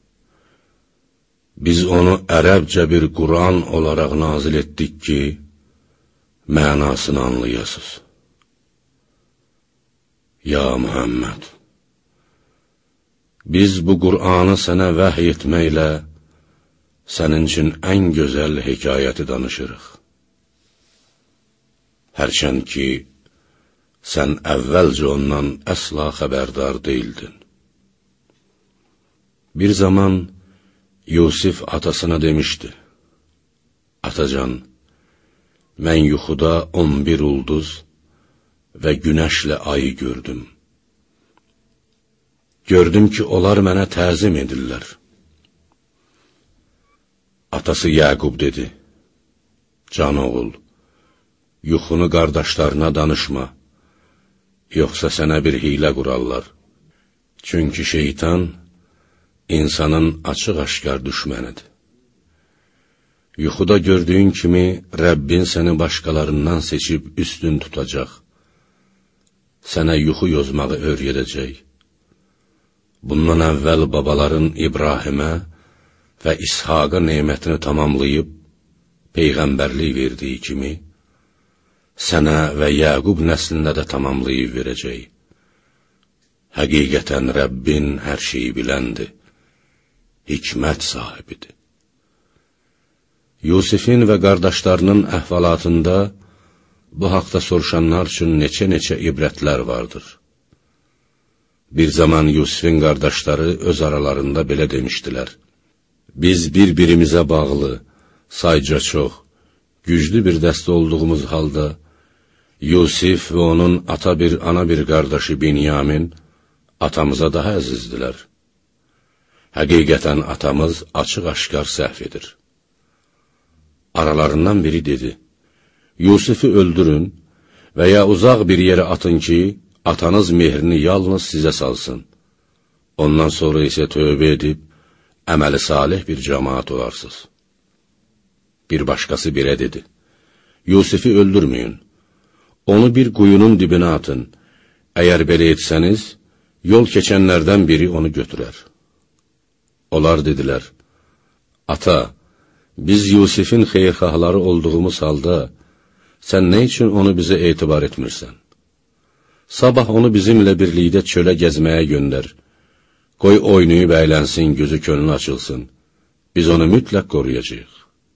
Biz onu ərəbcə bir Qur'an olaraq nazil etdik ki, mənasını anlayasız. Ya Muhammed, biz bu Qur'anı sənə vəhy etməklə sənin üçün ən gözəl hekayəti danışırıq. Hərçənd ki, sən əvvəlcə ondan əsla xəbərdar deyildin. Bir zaman Yusif atasına demişdi, Atacan, mən yuxuda 11 ulduz və günəşlə ayı gördüm. Gördüm ki, onlar mənə təzim edirlər. Atası Yaqub dedi, Can oğul, yuxunu qardaşlarına danışma, yoxsa sənə bir hiylə qurarlar. Çünki şeytan insanın açıq-aşkar düşmənidir. Yuxuda gördüyün kimi Rəbbin səni başqalarından seçib üstün tutacaq. Sənə yuxu yozmağı öyrədəcək. Bundan əvvəl babaların İbrahimə və İshaqa nemətini tamamlayıb, peyğəmbərlik verdiyi kimi, sənə və Yəqub nəslinə də tamamlayıb verəcək. Həqiqətən Rəbbin hər şeyi biləndir, hikmət sahibidir. Yusifin və qardaşlarının əhvalatında bu haqda soruşanlar üçün neçə ibrətlər vardır. Bir zaman Yusifin qardaşları öz aralarında belə demişdilər: biz bir-birimizə bağlı, sayca çox, güclü bir dəstə olduğumuz halda, Yusif və onun ata bir, ana bir qardaşı Binyamin atamıza daha əzizdilər. Həqiqətən atamız açıq-aşkar səhv edir. Aralarından biri dedi: Yusifi öldürün və ya uzaq bir yerə atın ki, atanız mehrini yalnız sizə salsın. Ondan sonra isə tövbə edib, əməli salih bir cəmaat olarsınız. Bir başqası belə dedi: Yusifi öldürməyin, onu bir quyunun dibinə atın. Əgər belə etsəniz, yol keçənlərdən biri onu götürər. Onlar dedilər: ata, biz Yusifin xeyirxahları olduğumuz halda, sən nə üçün onu bizə etibar etmirsən? Sabah onu bizimlə birlikdə çölə gəzməyə göndər. Qoy oynayıb əylənsin, gözü könlü açılsın. Biz onu mütləq qoruyacağıq.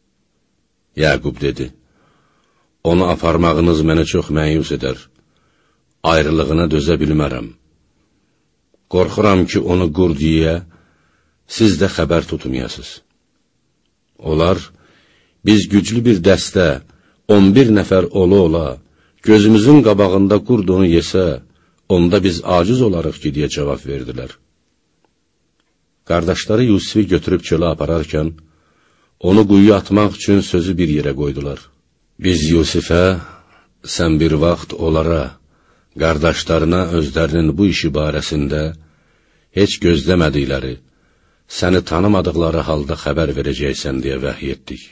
Yəqub dedi: onu aparmağınız mənə çox məyus edər. Ayrılığına dözə bilmərəm. Qorxuram ki, onu qurd yeyə, siz də xəbər tutmayasınız. Onlar, biz güclü bir dəstə, 11 nəfər ola, gözümüzün qabağında qurd onu yesə, onda biz aciz olarıq ki, deyə cavab verdilər. Qardaşları Yusifi götürüb çölə apararkən, onu quyuya atmaq üçün sözü bir yerə qoydular. Biz Yusifə, sən bir vaxt onlara, qardaşlarına özlərinin bu işi barəsində heç gözləmədikləri, səni tanımadıqları halda xəbər verəcəksən deyə vəhiy etdik.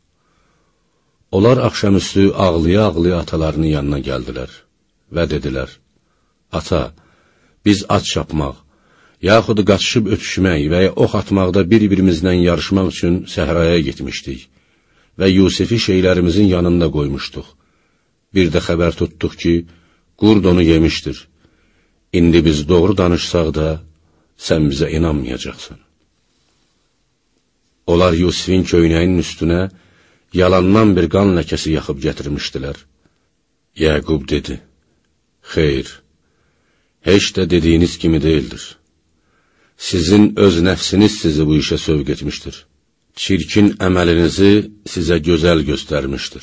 Onlar axşamüstü ağlaya-ağlaya atalarının yanına gəldilər və dedilər: ata, biz at çapmaq, yaxud qaçışıb ötüşmək və ya ox atmaqda bir-birimizlə yarışmaq üçün səhraya getmişdik və Yusifi şeylərimizin yanında qoymuşduq. Bir də xəbər tutduq ki, qurd onu yemişdir. İndi biz doğru danışsaq da, sən bizə inanmayacaqsın. Onlar Yusifin köynəyinin üstünə yalandan bir qan ləkəsi yaxıb gətirmişdilər. Yəqub dedi: xeyr, heç də dediyiniz kimi deyildir. Sizin öz nəfsiniz sizi bu işə sövq etmişdir. Çirkin əməlinizi sizə gözəl göstərmişdir.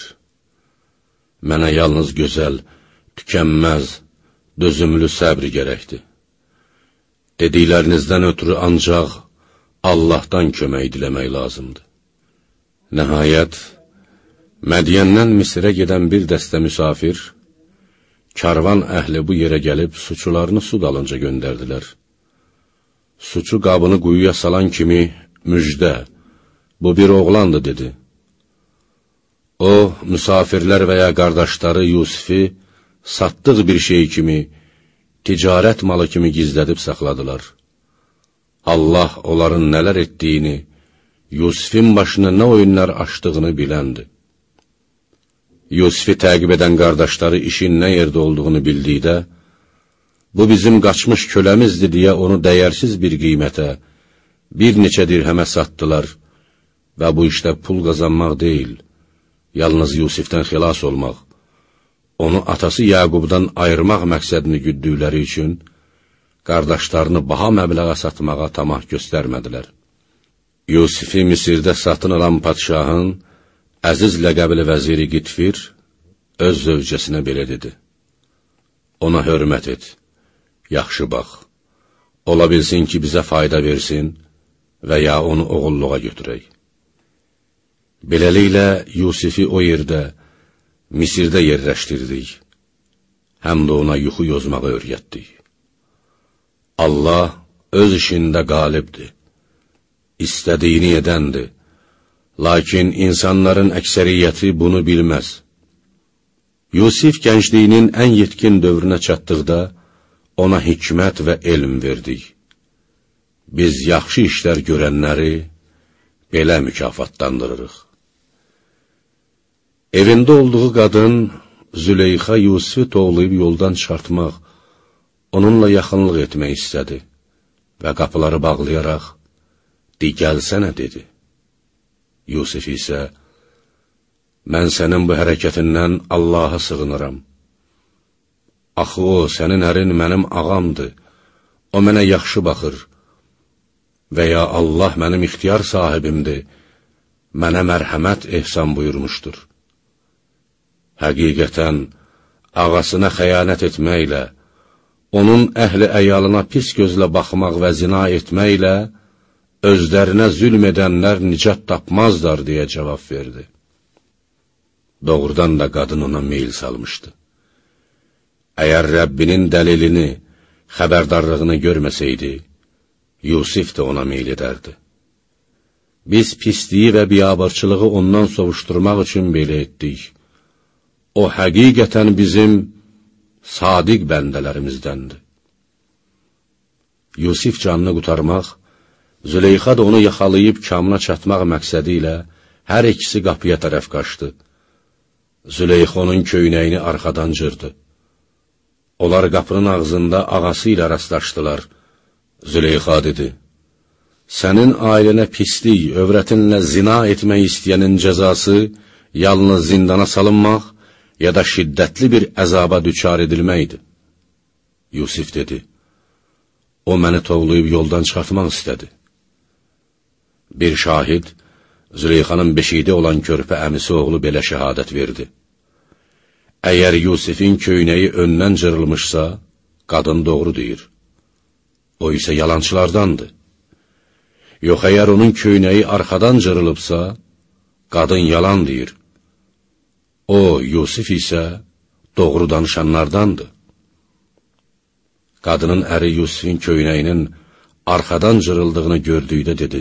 Mənə yalnız gözəl, tükənməz, dözümlü səbr gərəkdir. Dediklərinizdən ötürü ancaq Allahdan kömək diləmək lazımdır. Nəhayət, Mədyəndən Misirə gedən bir dəstə müsafir, karvan əhli bu yerə gəlib suçularını su dalınca göndərdilər. Suçu qabını quyuya salan kimi, müjdə, bu bir oğlandı, dedi. O, müsafirlər və ya qardaşları Yusifi satdıq bir şey kimi, ticarət malı kimi gizlədib saxladılar. Allah onların nələr etdiyini, Yusifin başına nə oyunlar açdığını biləndir. Yusifi təqib edən qardaşları işin nə yerdə olduğunu bildikdə, bu bizim qaçmış köləmizdir deyə onu dəyərsiz bir qiymətə, bir neçə dirhəmə satdılar və bu işdə pul qazanmaq deyil, yalnız Yusifdən xilas olmaq, onu atası Yəqubdan ayırmaq məqsədini güddükləri üçün, qardaşlarını baha məbləğə satmağa tamah göstərmədilər. Yusifi Misirdə satın alan padşahın əziz ləqəbli vəziri Qitfir öz zövcəsinə belə dedi: ona hörmət et, yaxşı bax, ola bilsin ki, bizə fayda versin və ya onu oğulluğa götürək. Beləliklə, Yusifi o yerdə, Misirdə yerləşdirdik, həm də ona yuxu yozmağı öyrətdik. Allah öz işində qalibdir, istədiyini edəndir, lakin insanların əksəriyyəti bunu bilməz. Yusif gəncliyinin ən yetkin dövrünə çatdıqda, ona hikmət və elm verdik. Biz yaxşı işlər görənləri belə mükafatlandırırıq. Evində olduğu qadın Züleyxa Yusifi tovlayıb yoldan çıxartmaq, onunla yaxınlıq etmək istədi və qapıları bağlayaraq, "Di, gəlsənə," dedi. Yusif isə, "Mən sənin bu hərəkətindən Allaha sığınıram. Axı o, sənin ərin mənim ağamdır, o mənə yaxşı baxır və ya Allah mənim ixtiyar sahibimdir, mənə mərhəmət ehsan buyurmuşdur. Həqiqətən, ağasına xəyanət etməklə, onun əhli əyalına pis gözlə baxmaq və zina etməklə, özlərinə zülm edənlər nicat tapmazlar," deyə cavab verdi. Doğrudan da qadın ona meyil salmışdı. Əgər Rəbbinin dəlilini, xəbərdarlığını görməsəydi, Yusif də ona meyil edərdi. Biz pisliyi və biabırçılığı ondan sovuşturmaq üçün belə etdik. O həqiqətən bizim sadiq bəndələrimizdəndir. Yusif canını qurtarmaq, Züleyxa da onu yaxalayıb kamına çatmaq məqsədi ilə hər ikisi qapıya tərəf qaçdı. Züleyxa onun köynəyini arxadan cırdı. Onlar qapının ağzında ağası ilə rastlaşdılar. Züleyxa dedi, "Sənin ailənə pislik, övrətinlə zina etmək istəyənin cəzası yalnız zindana salınmaq ya da şiddətli bir əzaba düçar edilməkdir." Yusif dedi, "O məni tovlayıb yoldan çıxartmaq istədi." Bir şahid, Züleyxanın beşiğdə olan körpə əmisi oğlu belə şəhadət verdi. Əgər Yusifin köynəyi öndən cırılmışsa, qadın doğru deyir. O isə yalançılardandır. Yox, əgər onun köynəyi arxadan cırılıbsa, qadın yalan deyir. O, Yusif isə doğru danışanlardandır. Qadının əri Yusifin köynəyinin arxadan cırıldığını gördükdə dedi,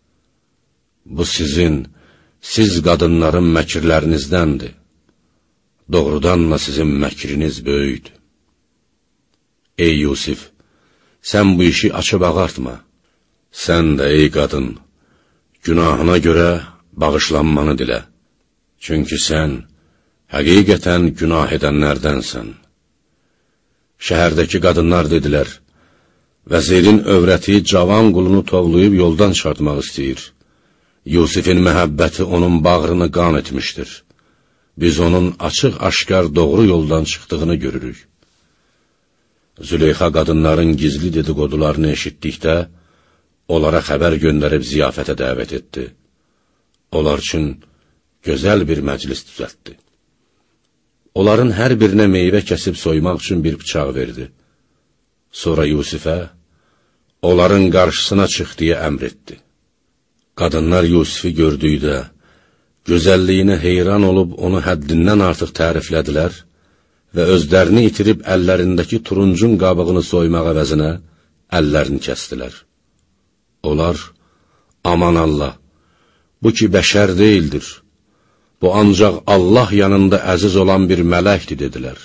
"Bu siz qadınların məkirlərinizdəndir. Doğrudan da sizin məkriniz böyükdür. Ey Yusif, sən bu işi açıb ağartma. Sən də, ey qadın, günahına görə bağışlanmanı dilə. Çünki sən həqiqətən günah edənlərdənsən." Şəhərdəki qadınlar dedilər, "Vəzirin övrəti cavan qulunu tovlayıb yoldan çıxartmaq istəyir. Yusifin məhəbbəti onun bağrını qan etmişdir. Biz onun açıq-aşkar doğru yoldan çıxdığını görürük." Züleyxa qadınların gizli dedikodularını eşitdikdə, onlara xəbər göndərib ziyafətə dəvət etdi. Onlar üçün gözəl bir məclis düzəltdi. Onların hər birinə meyvə kəsib soymaq üçün bir bıçaq verdi. Sonra Yusifə, onların qarşısına çıx deyə əmr etdi. Qadınlar Yusifi gördükdə, gözəlliyinə heyran olub onu həddindən artıq təriflədilər və özlərini itirib əllərindəki turuncun qabığını soymaq əvəzinə əllərini kəstilər. Onlar, "Aman Allah, bu ki bəşər deyildir, bu ancaq Allah yanında əziz olan bir mələkdir," dedilər.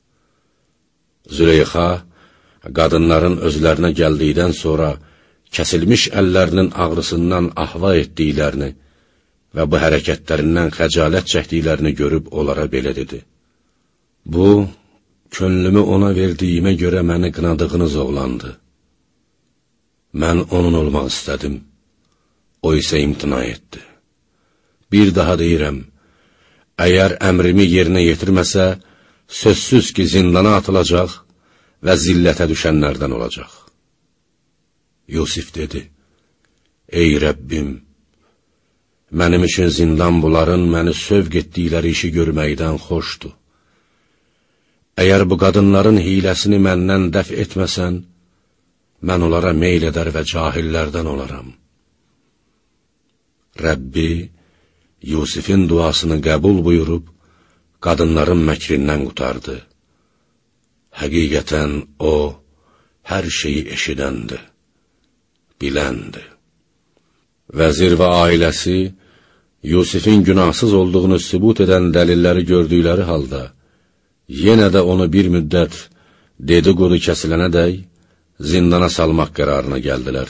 Züleyxa, qadınların özlərinə gəldikdən sonra kəsilmiş əllərinin ağrısından ahva etdiklərini və bu hərəkətlərindən xəcalət çəkdiklərini görüb onlara belə dedi, "Bu, könlümü ona verdiyimə görə məni qınadığınız oğlandı. Mən onun olmaq istədim, o isə imtina etdi. Bir daha deyirəm, əgər əmrimi yerinə yetirməsə, sözsüz ki, zindana atılacaq və zillətə düşənlərdən olacaq." Yusif dedi, "Ey Rəbbim, mənim üçün zindan bunların məni sövq etdikləri işi görməkdən xoşdur. Əgər bu qadınların hiləsini məndən dəf etməsən, mən onlara meyl edər və cahillərdən olaram." Rəbbi Yusifin duasını qəbul buyurub, qadınların məkrindən qutardı. Həqiqətən o, hər şeyi eşidəndir, biləndir. Vəzir və ailəsi, Yusifin günahsız olduğunu sübut edən dəlilləri gördükləri halda, yenə də onu bir müddət dedikodu kəsilənədək zindana salmaq qərarına gəldilər.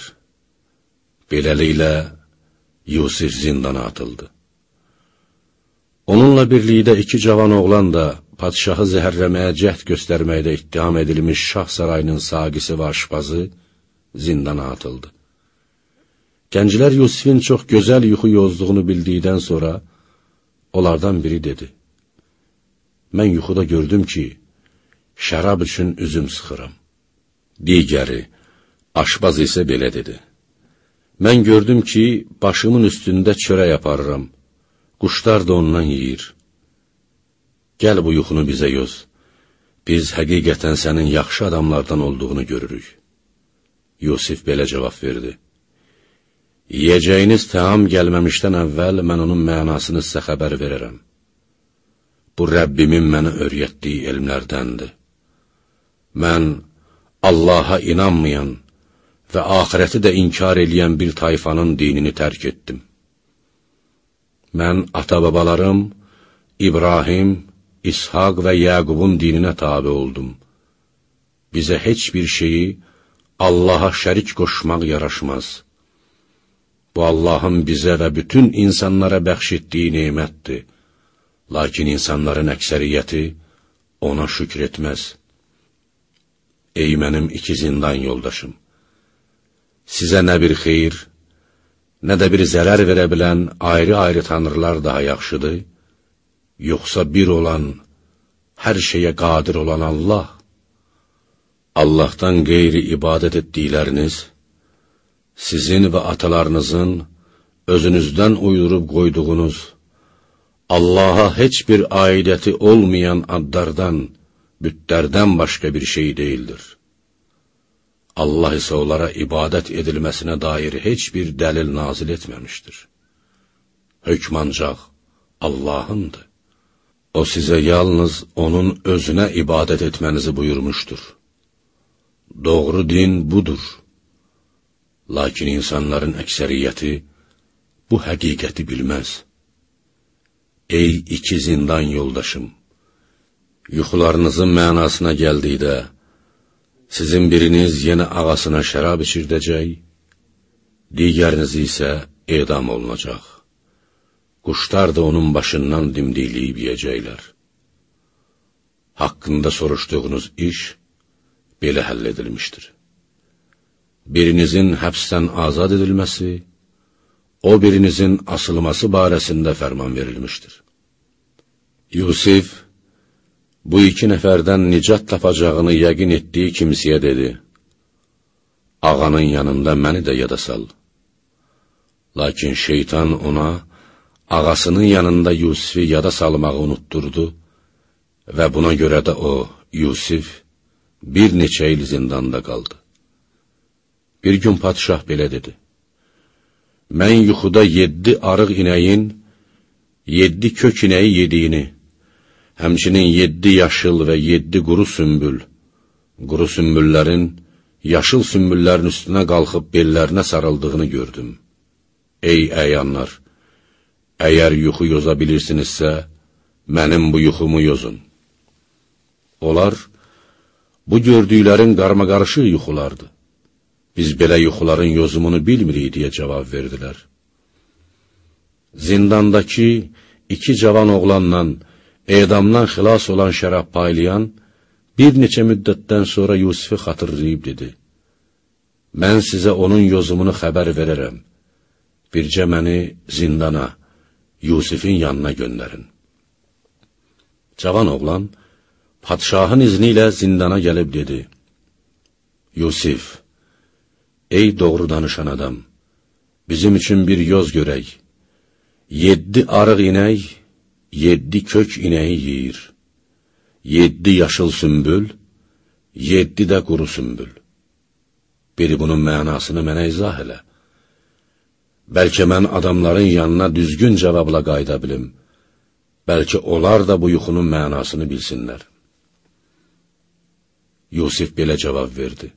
Beləliklə, Yusif zindana atıldı. Onunla Onunla birlikdə 2 cavan oğlan da padşahı zəhərləməyə cəhd göstərməkdə ittiham edilmiş şah sarayının saqisi və aşpazı zindana atıldı. Gənclər Yusifin çox gözəl yuxu yozduğunu bildikdən sonra onlardan biri dedi: "Mən yuxuda gördüm ki, şərab üçün üzüm sıxıram." Digəri, aşpaz isə belə dedi: "Mən gördüm ki, başımın üstündə çörək aparıram, quşlar da ondan yeyir. Gəl bu yuxunu bizə yoz, biz həqiqətən sənin yaxşı adamlardan olduğunu görürük." Yusif belə cavab verdi: "Yiyəcəyiniz təam gəlməmişdən əvvəl mən onun mənasını sizə xəbər verərəm. Bu Rəbbimin mənə öyrətdiyi elmlərdəndir. Mən Allaha inanmayan və axirəti də inkar eləyən bir tayfanın dinini tərk etdim. Mən ata-babalarım İbrahim, İshaq və Yaqubun dininə tabi oldum. Bizə heç bir şeyi Allaha şərik qoşmaq yaraşmaz. Bu Allahın bizə və bütün insanlara bəxş etdiyi nemətdir. Lakin insanların əksəriyyəti ona şükr etməz. Ey mənim 2 zindan yoldaşım! Sizə nə bir xeyir, nə də bir zərər verə bilən ayrı-ayrı tanrılar daha yaxşıdır, yoxsa bir olan, hər şeyə qadir olan Allah? Allahdan qeyri ibadət etdikləriniz, sizin və atalarınızın özünüzdən uydurub qoyduğunuz, Allaha heç bir aidəti olmayan adlardan, bütlərdən başqa bir şey deyildir. Allah isə onlara ibadət edilməsinə dair heç bir dəlil nazil etməmişdir. Hökm ancaq Allahındır. O sizə yalnız onun özünə ibadət etmənizi buyurmuşdur. Doğru din budur. Lakin insanların əksəriyyəti bu həqiqəti bilməz. Ey 2 zindan yoldaşım! Yuxularınızın mənasına gəldikdə, sizin biriniz yenə ağasına şərab içirdəcək, digəriniz isə edam olunacaq. Quşlar da onun başından dimdikləyib yeyəcəklər. Haqqında soruşduğunuz iş belə həll edilmişdir. Birinizin həbsdən azad edilməsi, o birinizin asılması barəsində fərman verilmişdir. Yusif, bu 2 nəfərdən nicat tapacağını yəqin etdiyi kimsəyə dedi: "Ağanın yanında məni də yada sal." Lakin şeytan ona ağasının yanında Yusifi yada salmağı unutturdu və buna görə də o, Yusif, bir neçə il zindanda qaldı. Bir gün padşah belə dedi: "Mən yuxuda 7 arıq inəyin 7 kök inəyi yediyini, həmçinin 7 yaşıl və 7 quru sümbüllərin yaşıl sümbüllərin üstünə qalxıb bellərinə sarıldığını gördüm. Ey əyanlar, əgər yuxu yoza bilirsinizsə, mənim bu yuxumu yozun." Onlar, "Bu gördüklərin qarmaqarışıq yuxulardır. Biz belə yuxuların yozumunu bilmirik," deyə cavab verdilər. Zindandakı 2 cavan oğlanla edamdan xilas olan şərab paylayan bir neçə müddətdən sonra Yusifi xatırlayıb dedi: "Mən sizə onun yozumunu xəbər verərəm. Bircə məni zindana, Yusifin yanına göndərin." Cavan oğlan, padşahın izni ilə zindana gəlib dedi: "Yusif, ey doğru danışan adam, bizim üçün bir yoz görək. 7 arıq inək, 7 kök inəyi yeyir. 7 yaşıl sümbül, 7 də quru sümbül. Biri bunun mənasını mənə izah elə. Bəlkə mən adamların yanına düzgün cavabla qayıda bilim. Bəlkə onlar da bu yuxunun mənasını bilsinlər." Yusif belə cavab verdi: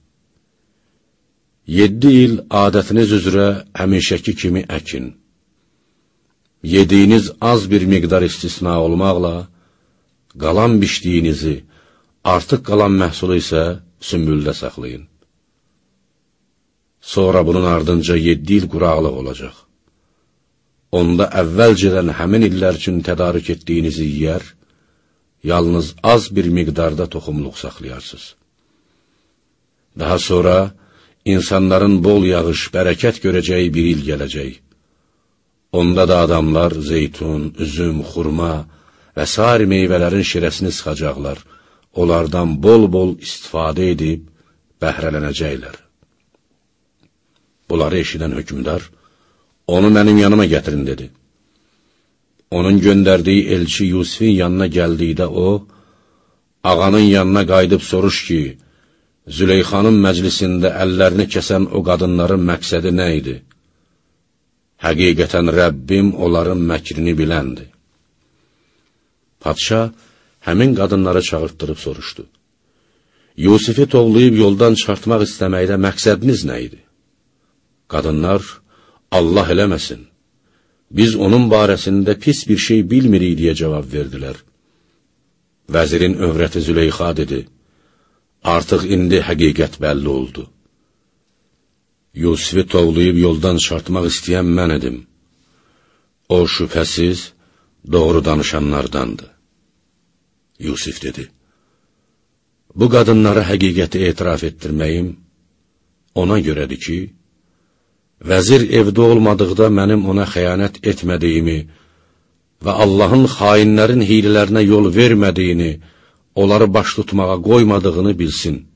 7 il adətiniz üzrə həmişəki kimi əkin. Yediyiniz az bir miqdar istisna olmaqla, qalan biçdiyinizi, artıq qalan məhsulu isə sümbüldə saxlayın. Sonra bunun ardınca 7 il quraqlıq olacaq. onda əvvəlcədən həmin illər üçün tədarük etdiyinizi yeyər, yalnız az bir miqdarda toxumluq saxlayarsınız. Daha sonra insanların bol yağış, bərəkət görəcəyi bir il gələcək. Onda da adamlar zeytun, üzüm, xurma və sair meyvələrin şirəsini sıxacaqlar, onlardan bol-bol istifadə edib bəhrələnəcəklər. Bunları eşidən hökmdar, onu mənim yanıma gətirin, dedi. Onun göndərdiyi elçi Yusifin yanına gəldikdə o, ağanın yanına qayıdıb soruş ki, Züleyxanın məclisində əllərini kəsən o qadınların məqsədi nə idi? Həqiqətən Rəbbim onların məkrini biləndir. Padşah həmin qadınları çağırtdırıb soruşdu. Yusifi tovlayıb yoldan çıxartmaq istəməkdə məqsədiniz nə idi? Qadınlar, Allah eləməsin, biz onun barəsində pis bir şey bilmirik deyə cavab verdilər. Vəzirin övrəti Züleyxa dedi, artıq indi həqiqət bəlli oldu. Yusifi tovlayıb yoldan çıxartmaq istəyən mən idim. O şübhəsiz doğru danışanlardandır. Yusif dedi, bu qadınlara həqiqəti etiraf etdirməyim ona görədir ki, vəzir evdə olmadıqda mənim ona xəyanət etmədiyimi və Allahın xainlərin hilələrinə yol vermədiyini, onları baş tutmağa qoymadığını bilsin.